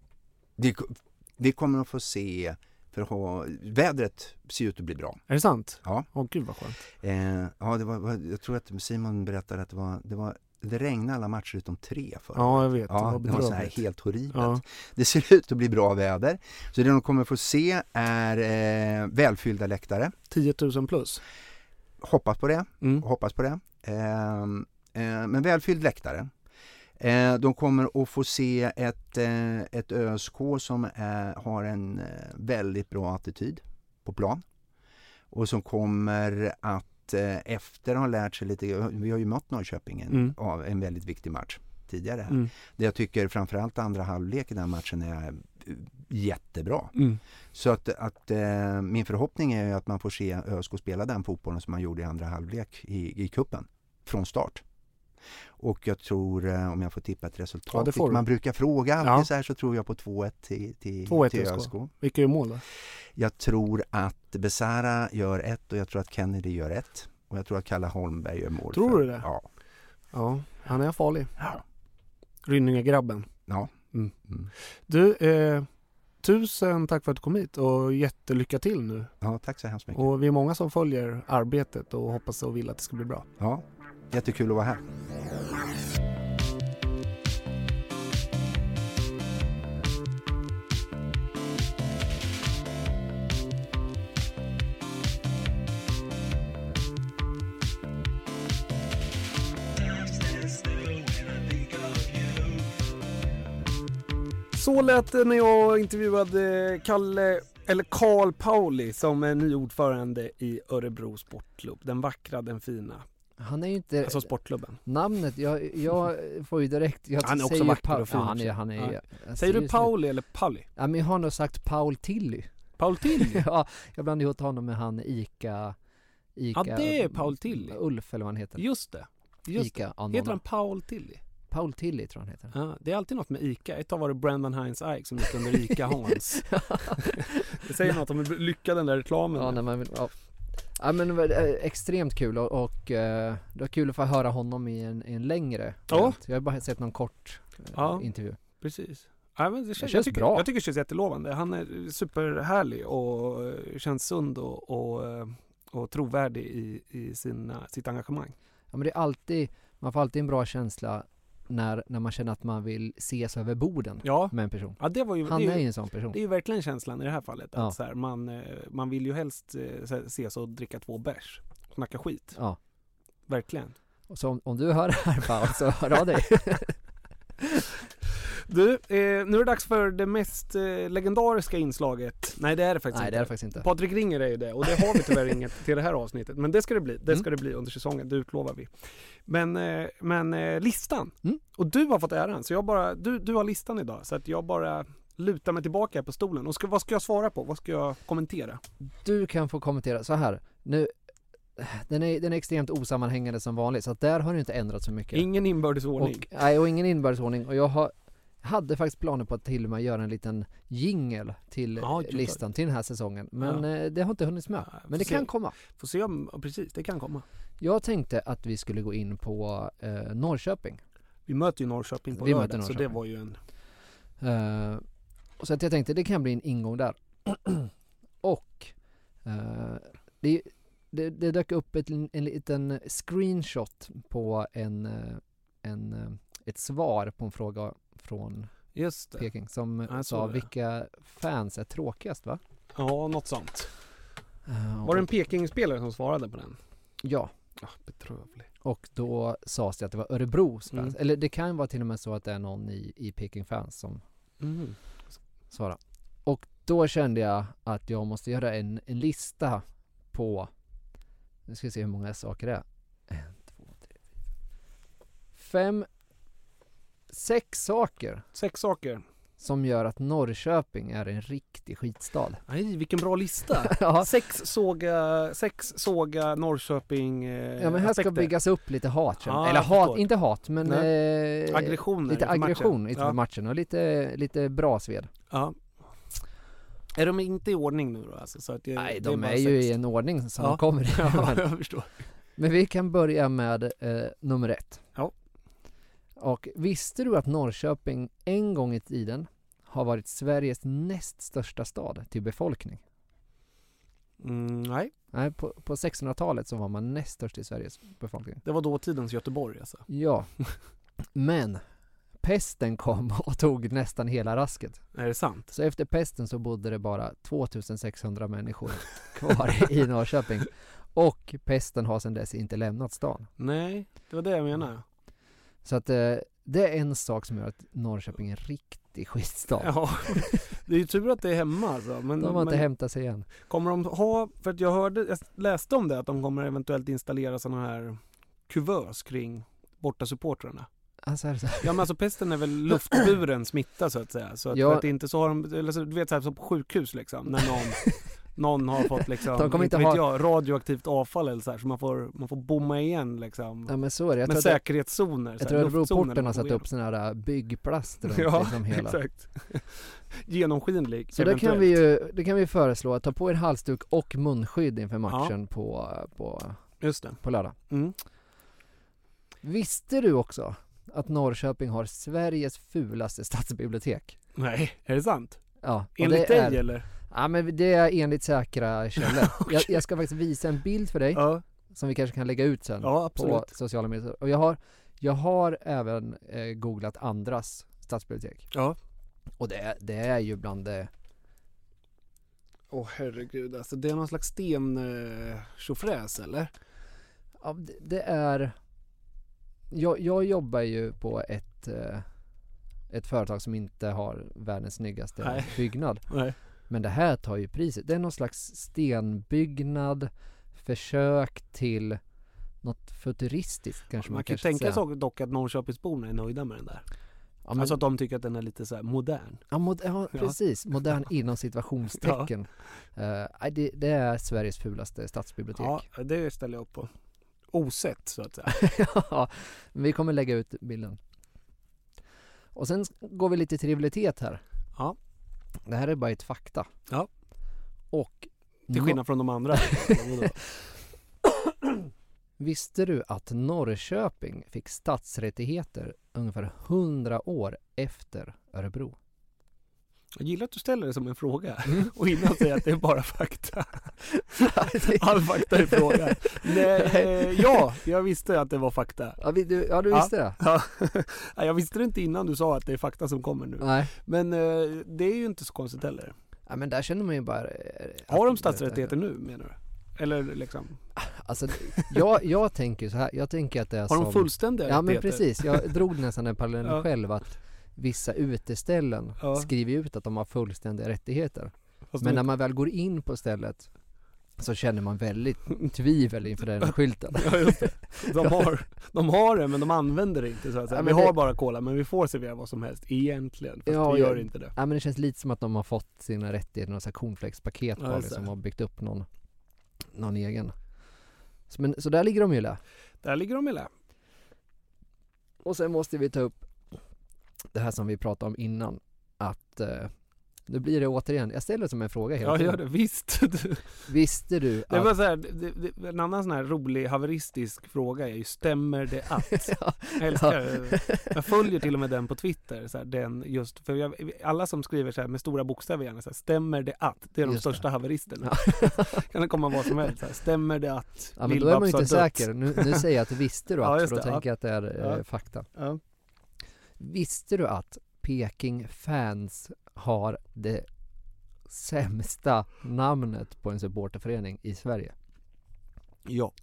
Vi kommer att få se vädret ser ut att bli bra. Är det sant? Ja. Gud vad skönt. Jag tror att Simon berättade att det regnade alla matcher utom 3 förra. Ja, jag vet. Det var så här helt horribelt. Ja. Det ser ut att bli bra väder. Så det de kommer få se är välfyllda läktare. 10 000 plus. Hoppas på det. Men välfylld läktare. De kommer att få se ett ÖSK som har en väldigt bra attityd på plan. Och som kommer att efter att ha lärt sig lite, vi har ju mött Norrköping av en väldigt viktig match tidigare här. Det jag tycker framförallt andra halvlek i den matchen är jättebra. Så att min förhoppning är att man får se ÖSK spela den fotbollen som man gjorde i andra halvlek i kuppen från start. Och jag tror, om jag får tippa ett resultat, man brukar fråga alltid så här, så tror jag på 2-1 till ÖSK. Vilka är mål då? Jag tror att Besara gör 1 och jag tror att Kennedy gör 1. Och jag tror att Kalle Holmberg gör mål. Tror du det? Ja. Ja, han är farlig. Ja. Rynninga-grabben. Ja. Du, tusen tack för att du kom hit och jättelycka till nu. Ja, tack så hemskt mycket. Och vi är många som följer arbetet och hoppas och vill att det ska bli bra. Ja, jättekul att vara här. Så lät det när jag intervjuade Carl Pauli som är ny ordförande i Örebro Sportklubb. Den vackra, den fina. Han är ju inte... Alltså sportklubben. Namnet, jag får ju direkt... Han är också vacker och fin. Säger du Pauli eller Pauli? Ja, men jag har nog sagt Paul Tilly. Paul Tilly? Ja, jag blandade ihop honom med han Ica... Ja, det är Paul Tilly. Ulf eller vad han heter. Just det. Ica, heter han Paul Tilly? Paul Tilly tror han heter. Ja, det är alltid något med Ica. Ett av var det Brandon Hines Ike som gick under Ica Hans. Det säger något om lycka den där reklamen. Ja, nej, ja, men det var extremt kul och det var kul att få höra honom i en längre. Ja. Jag har bara sett någon kort intervju. Precis. Ja, men det känns bra. Jag tycker det känns jättelovande. Han är superhärlig och känns sund och trovärdig i sitt engagemang. Ja, men det är alltid, man får alltid en bra känsla när man känner att man vill ses över borden med en person. Ja, han är ju en sån person. Det är ju verkligen känslan i det här fallet. Att så här, man vill ju helst ses och dricka 2 bärs. Snacka skit. Ja. Verkligen. Och så om du hör det här, Paul, så hör av dig. Du, nu är det dags för det mest legendariska inslaget. Nej, det är det faktiskt inte. Patrik ringer är ju det. Och det har vi tyvärr inget till det här avsnittet. Men det ska det bli. Det ska det bli under säsongen. Det utlovar vi. Men listan. Och du har fått äran. Så du har listan idag. Så att jag bara lutar mig tillbaka här på stolen. Och vad ska jag svara på? Vad ska jag kommentera? Du kan få kommentera så här. Nu... Den är extremt osammanhängande som vanligt. Så att där har det inte ändrat så mycket. Ingen inbördesordning. Och ingen inbördesordning. Och jag hade faktiskt planer på att till och med göra en liten jingle till listan till den här säsongen. Men det har inte hunnits med. Men det kan komma. Får se om, precis, det kan komma. Jag tänkte att vi skulle gå in på Norrköping. Vi möter ju Norrköping på lördag, så det var ju en... så att jag tänkte det kan bli en ingång där. Och det dök upp en liten screenshot på ett svar på en fråga från Peking som sa vilka fans är tråkigast, va? Ja, något sånt. Var det en Peking-spelare som svarade på den? Ja. Betrövlig. Och då sades det att det var Örebros fans. Eller det kan vara till och med så att det är någon i Peking-fans som svarar. Och då kände jag att jag måste göra en lista på... Nu ska vi se hur många saker det är. 1, 2, 3, 4, 5, 6 saker. 6 saker. Som gör att Norrköping är en riktig skitstad. Nej, vilken bra lista. 6 såga Norrköping ja, men här ska byggas upp lite hat. Eller inte hat, men aggressioner. Lite aggression i matchen och lite bra sved. Ja. Är de inte i ordning nu då? Alltså, så att nej, de är ju i en ordning som de kommer i. Ja, jag förstår. Men vi kan börja med nummer 1. Ja. Och visste du att Norrköping en gång i tiden har varit Sveriges näst största stad till befolkning? Nej. Nej, på 1600-talet så var man näst störst i Sveriges befolkning. Det var då tidens Göteborg alltså. Ja. Men pesten kom och tog nästan hela rasket. Är det sant? Så efter pesten så bodde det bara 2600 människor kvar i Norrköping. Och pesten har sedan dess inte lämnat stan. Nej, det var det jag menar. Så att det är en sak som gör att Norrköping är en riktig skitstad. Ja, det är ju tur att det är hemma alltså. Men, de har inte hämtat sig igen. Kommer de ha, för att jag läste om det, att de kommer eventuellt installera sådana här kuvös kring borta supportrarna. Alltså, är det så? Ja, men alltså pesten är väl luftburen smitta så att säga. Så att, för att inte så har de, eller så, du vet så här, så på sjukhus liksom, när någon har fått liksom, de kommer inte ha radioaktivt avfall eller så här, så man får bomma igen liksom. Ja, men så är det. Med säkerhetszoner. Jag tror att Örebroporten har satt upp såna här byggplast runt liksom hela. Exakt. Genomskinlig. Så det kan vi föreslå att ta på en halsduk och munskydd inför matchen på just det. På lördag. Mm. Visste du också att Norrköping har Sveriges fulaste stadsbibliotek? Nej, är det sant? Ja, enligt dig eller? Ja, men det är enligt säkra källor. Okay. Jag ska faktiskt visa en bild för dig som vi kanske kan lägga ut sen på sociala medier. Och jag har även googlat andras stadsbibliotek. Ja. Och det är ju bland det... Herregud, alltså det är någon slags tjofräs eller? Ja, det är... Jag jobbar ju på ett företag som inte har världens snyggaste byggnad. Nej. Men det här tar ju priset. Det är någon slags stenbyggnad, försök till något futuristiskt kanske man kan tänka sig dock att Norrköpingsborna är nöjda med den där. Ja, alltså att de tycker att den är lite så här modern. Ja, precis. Modern inom situationstecken. Det är Sveriges fulaste stadsbibliotek. Ja, det ställer jag upp på. Osett så att säga. Ja, men vi kommer lägga ut bilden. Och sen går vi lite trivialitet här. Ja. Det här är bara ett fakta. Ja. Och till skillnad från de andra. Visste du att Norrköping fick stadsrättigheter ungefär 100 år efter Örebro? Jag gillar att du ställer det som en fråga och innan säger att det är bara fakta. All fakta är fråga. Nej, jag visste att det var fakta. Ja, du visste det? Ja. Jag visste det inte innan du sa att det är fakta som kommer nu. Nej. Men det är ju inte så konstigt heller. Ja, men där känner man ju bara... Har de stadsrättigheter nu menar du? Eller liksom... Alltså, jag tänker så här. Jag tänker att det är har de fullständiga rättigheter? Ja, men rättigheter? precis. Jag drog nästan den parallellen själv att vissa uteställen skriver ut att de har fullständiga rättigheter. Men när man väl går in på stället så känner man väldigt tvivel inför den skylten. Ja, just det. De har det, men de använder det inte så att säga. Ja, vi har bara cola, men vi får servera vad som helst egentligen. Fast vi gör inte det. Ja, men det känns lite som att de har fått sina rättigheter, någon sån här cornflakespaket som har byggt upp någon egen. Så där ligger de ju lä. Där ligger de ju lä. Och sen måste vi ta upp det här som vi pratade om innan, att nu blir det återigen, jag ställer det som en fråga hela tiden. Ja, gör det. Visste du att... var så här, en annan sån här rolig haveristisk fråga är ju, stämmer det att? Jag älskar jag följer till och med den på Twitter så här, den just för alla som skriver så här med stora bokstäver gärna så här, stämmer det att? Det är de största haveristerna. Kan det komma vad som helst så här, stämmer det att? Ja, men då är man ju inte säker. Nu säger jag att visste du att, för då tänker jag att det är fakta. Ja. Visste du att Peking Fans har det sämsta namnet på en supporterförening i Sverige? Ja.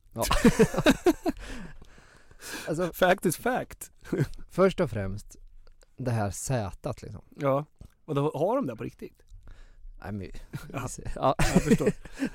Alltså, fact is fact. Först och främst det här sätat liksom. Ja. Och då har de det på riktigt? Nej, men jag förstår.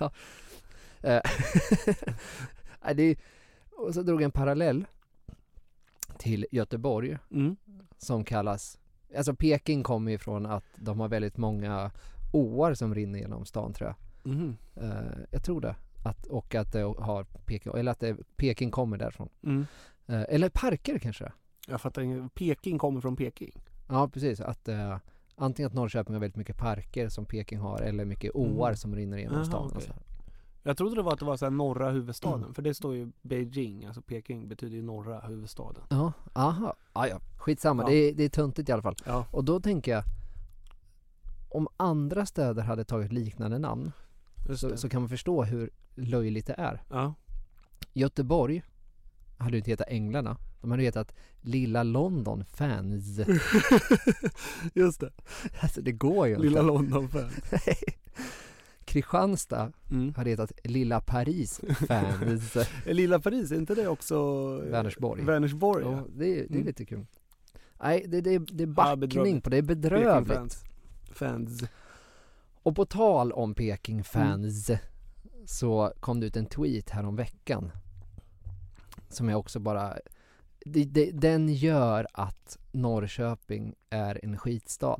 Och så drog jag en parallell till Göteborg som kallas, alltså Peking kommer ju från att de har väldigt många åar som rinner genom stan, tror jag. Jag tror det. Och att det har Peking, eller att Peking kommer därifrån. Eller parker kanske. Jag fattar inte. Peking kommer från Peking. Ja, precis. Att antingen att Norrköping har väldigt mycket parker som Peking har, eller mycket åar som rinner genom stan. Okay. Jag trodde det var så här norra huvudstaden, för det står ju Beijing, alltså Peking betyder ju norra huvudstaden. Ja, aha. Ja, skitsamma. Det är töntigt i alla fall. Ja. Och då tänker jag, om andra städer hade tagit liknande namn så kan man förstå hur löjligt det är. Ja. Göteborg hade ju inte hetat Änglarna. De hade hetat Lilla London Fans. Just det. Alltså det går ju inte. Lilla London Fans. Kristianstad hade hetat Lilla Paris Fans. Lilla Paris, är inte det också Vänersborg? Vänersborg, ja. Det är lite kul. Nej, det är backning på det. är bedrövligt. Fans. Och på tal om Peking Fans så kom det ut en tweet här om veckan som jag också bara... Den gör att Norrköping är en skitstad.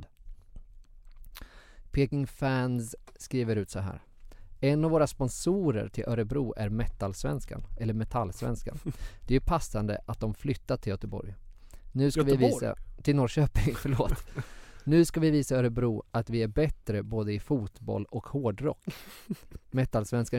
Peking Fans skriver ut så här: en av våra sponsorer till Örebro är Metallsvenskan. Det är ju passande att de flyttat till Göteborg. Nu ska vi visa till Norrköping, förlåt. Nu ska vi visa Örebro att vi är bättre både i fotboll och hårdrock. Metallsvenskan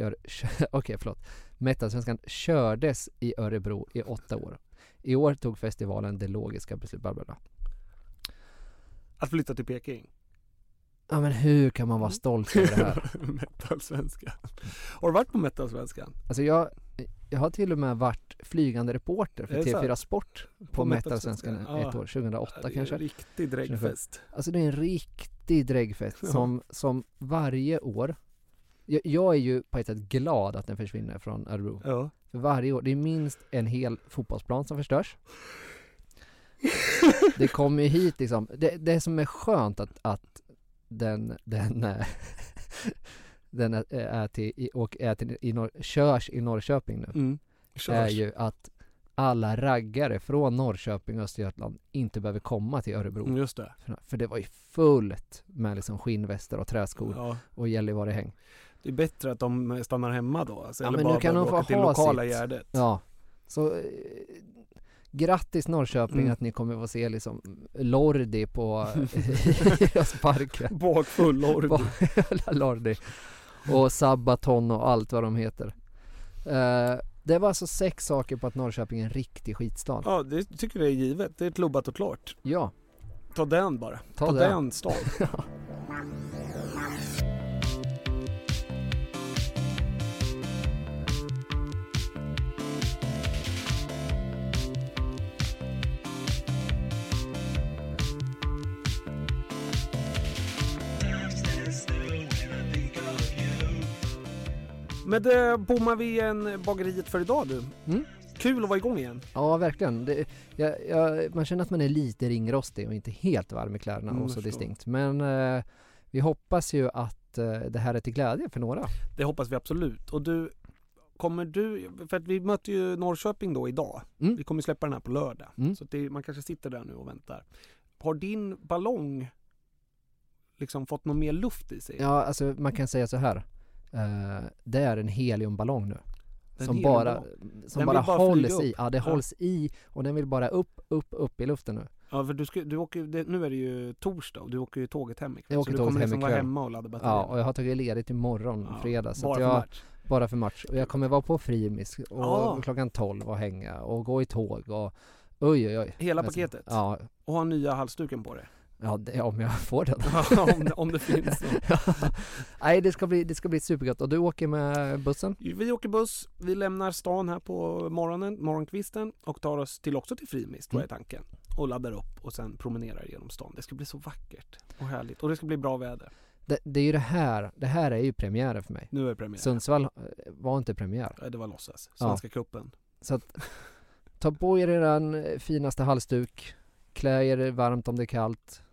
kördes i Örebro i 8 år. I år tog festivalen det logiska beslutet. Att flytta till Peking? Ja, men hur kan man vara stolt över det här? Metalsvenskan. Har du varit på Metalsvenskan? Alltså jag har till och med varit flygande reporter för TV4 Sport på Metalsvenskan ett år, 2008 kanske. Riktig dräggfest. Alltså det är en riktig dräggfest som varje år. Jag är ju på ett sätt glad att den försvinner från Örebro. Ja. För varje år, det är minst en hel fotbollsplan som förstörs. Det kommer ju hit liksom. Det som är skönt att den körs i Norrköping nu. Är ju att alla raggare från Norrköping och Östergötland inte behöver komma till Örebro. Just det. För det var ju fullt med liksom skinnväster och träskor och Gällivare-häng. Det är bättre att de stannar hemma då. Alltså, eller men bara nu kan de få till ha lokala sitt. Gärdet. Ja, så grattis Norrköping att ni kommer få se liksom Lordi på parken. Bakfull Lordi. Lordi. Och Sabaton och allt vad de heter. Det var alltså 6 saker på att Norrköping är en riktig skitstad. Ja, det tycker jag är givet. Det är klubbat och klart. Ja. Ta den bara. Ta den stad. Men det bommar vi en bageriet för idag du. Kul att vara igång igen. Ja, verkligen. Man känner att man är lite ringrostig och inte helt varm i kläderna och så distinkt. Men vi hoppas ju att det här är till glädje för några. Det hoppas vi absolut. Och för att vi möter ju Norrköping då idag. Vi kommer släppa den här på lördag. Så att man kanske sitter där nu och väntar. Har din ballong liksom fått någon mer luft i sig? Ja, alltså man kan säga så här. Det är en heliumballong nu. Som bara hålls i. Ja, det hålls i och den vill bara upp i luften nu. Ja, för du åker, nu är det ju torsdag och du åker ju tåget hem ikväll. Jag åker så tåget du kommer hem liksom ikväll. Vara hemma och ladda batterier. Ja, och jag har tagit ledigt imorgon fredag. Så Bara för match. Och jag kommer vara på Frimis och klockan 12 och hänga och gå i tåg och oj. Hela paketet? Ja. Och ha nya halsduken på det? Ja, om jag får den. om det finns. Nej, det ska bli supergott. Och du åker med bussen? Vi åker buss. Vi lämnar stan här på morgonkvisten och tar oss också till Frimis, tror jag är tanken. Och laddar upp och sen promenerar genom stan. Det ska bli så vackert och härligt. Och det ska bli bra väder. Det är ju det här är ju premiären för mig. Nu är det premiär. Sundsvall var inte premiär. Nej, det var låtsas. Svenska kuppen. Så att, ta på er den finaste halsduk. Klä er varmt om det är kallt.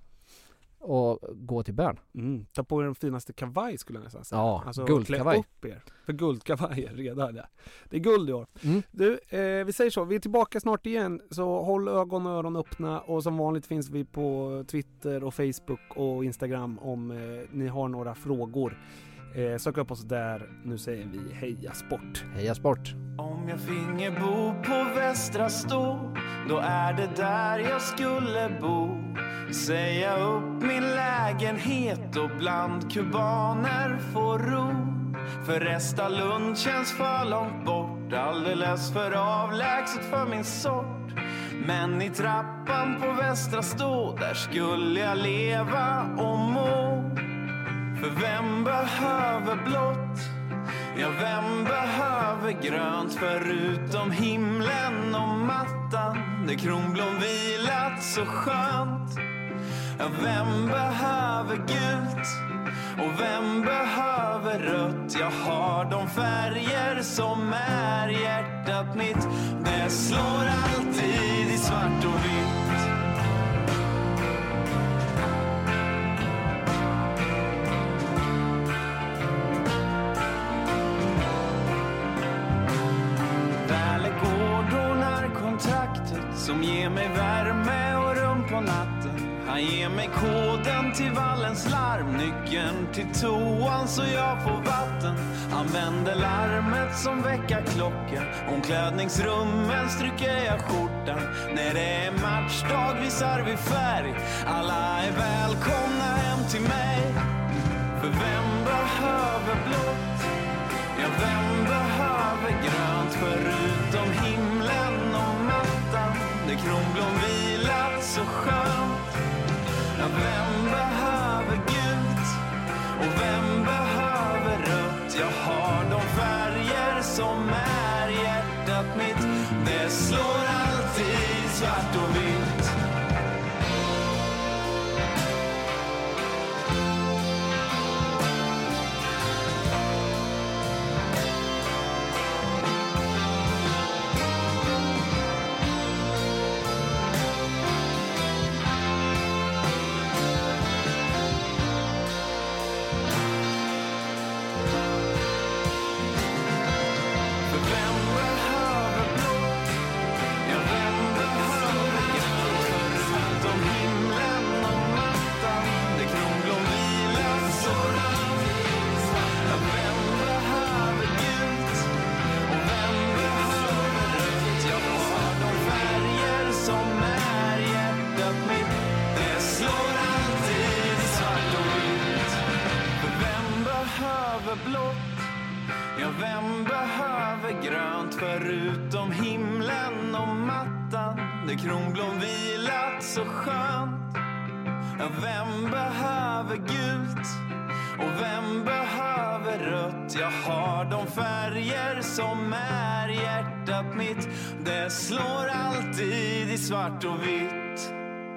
Och gå till Bern. Ta på er den finaste kavaj skulle jag nästan säga. Ja, alltså, guldkavaj. Klä upp er. För guldkavajer redan där. Det är guld i år. Du, vi säger så. Vi är tillbaka snart igen. Så håll ögon och öron öppna. Och som vanligt finns vi på Twitter och Facebook och Instagram om ni har några frågor. Sök upp oss där. Nu säger vi heja sport. Heja sport. Om jag finge bo på Västra Stå, då är det där jag skulle bo. Säga upp min lägenhet och bland kubaner få ro. För Restalund känns för långt bort, alldeles för avlägset för min sort. Men i trappan på Västra Stå, där skulle jag leva och må. För vem behöver blått? Ja, vem behöver grönt förutom himlen och mattan där kronblom vilat så skönt? Ja, vem behöver gult? Och vem behöver rött? Jag har de färger som är hjärtat mitt. Det slår alltid i svart och vitt. Som ger mig värme och rum på natten. Han ger mig koden till vallens larm, nyckeln till toan så jag får vatten. Använder larmet som väckarklocka. Omklädningsrummen stryker jag skjortan. När det är matchdag visar vi färg. Alla är välkomna hem till mig. För vem behöver blått? Ja, vem behöver grönt förutom himlen och mattan där kronblom vilat så skönt? Ja, vem behöver gult? Förutom himlen och mattan där kronblom vilat så skönt. Vem behöver gult och vem behöver rött? Jag har de färger som är hjärtat mitt. Det slår alltid i svart och vitt.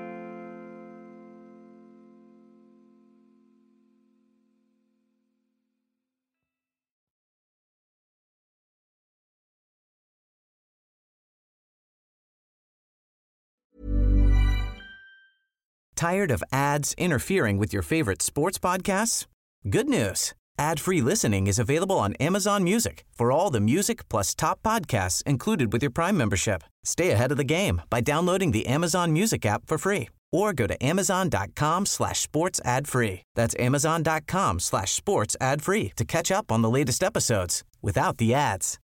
Tired of ads interfering with your favorite sports podcasts? Good news. Ad-free listening is available on Amazon Music for all the music plus top podcasts included with your Prime membership. Stay ahead of the game by downloading the Amazon Music app for free or go to amazon.com/sports ad free. That's amazon.com/sports ad free to catch up on the latest episodes without the ads.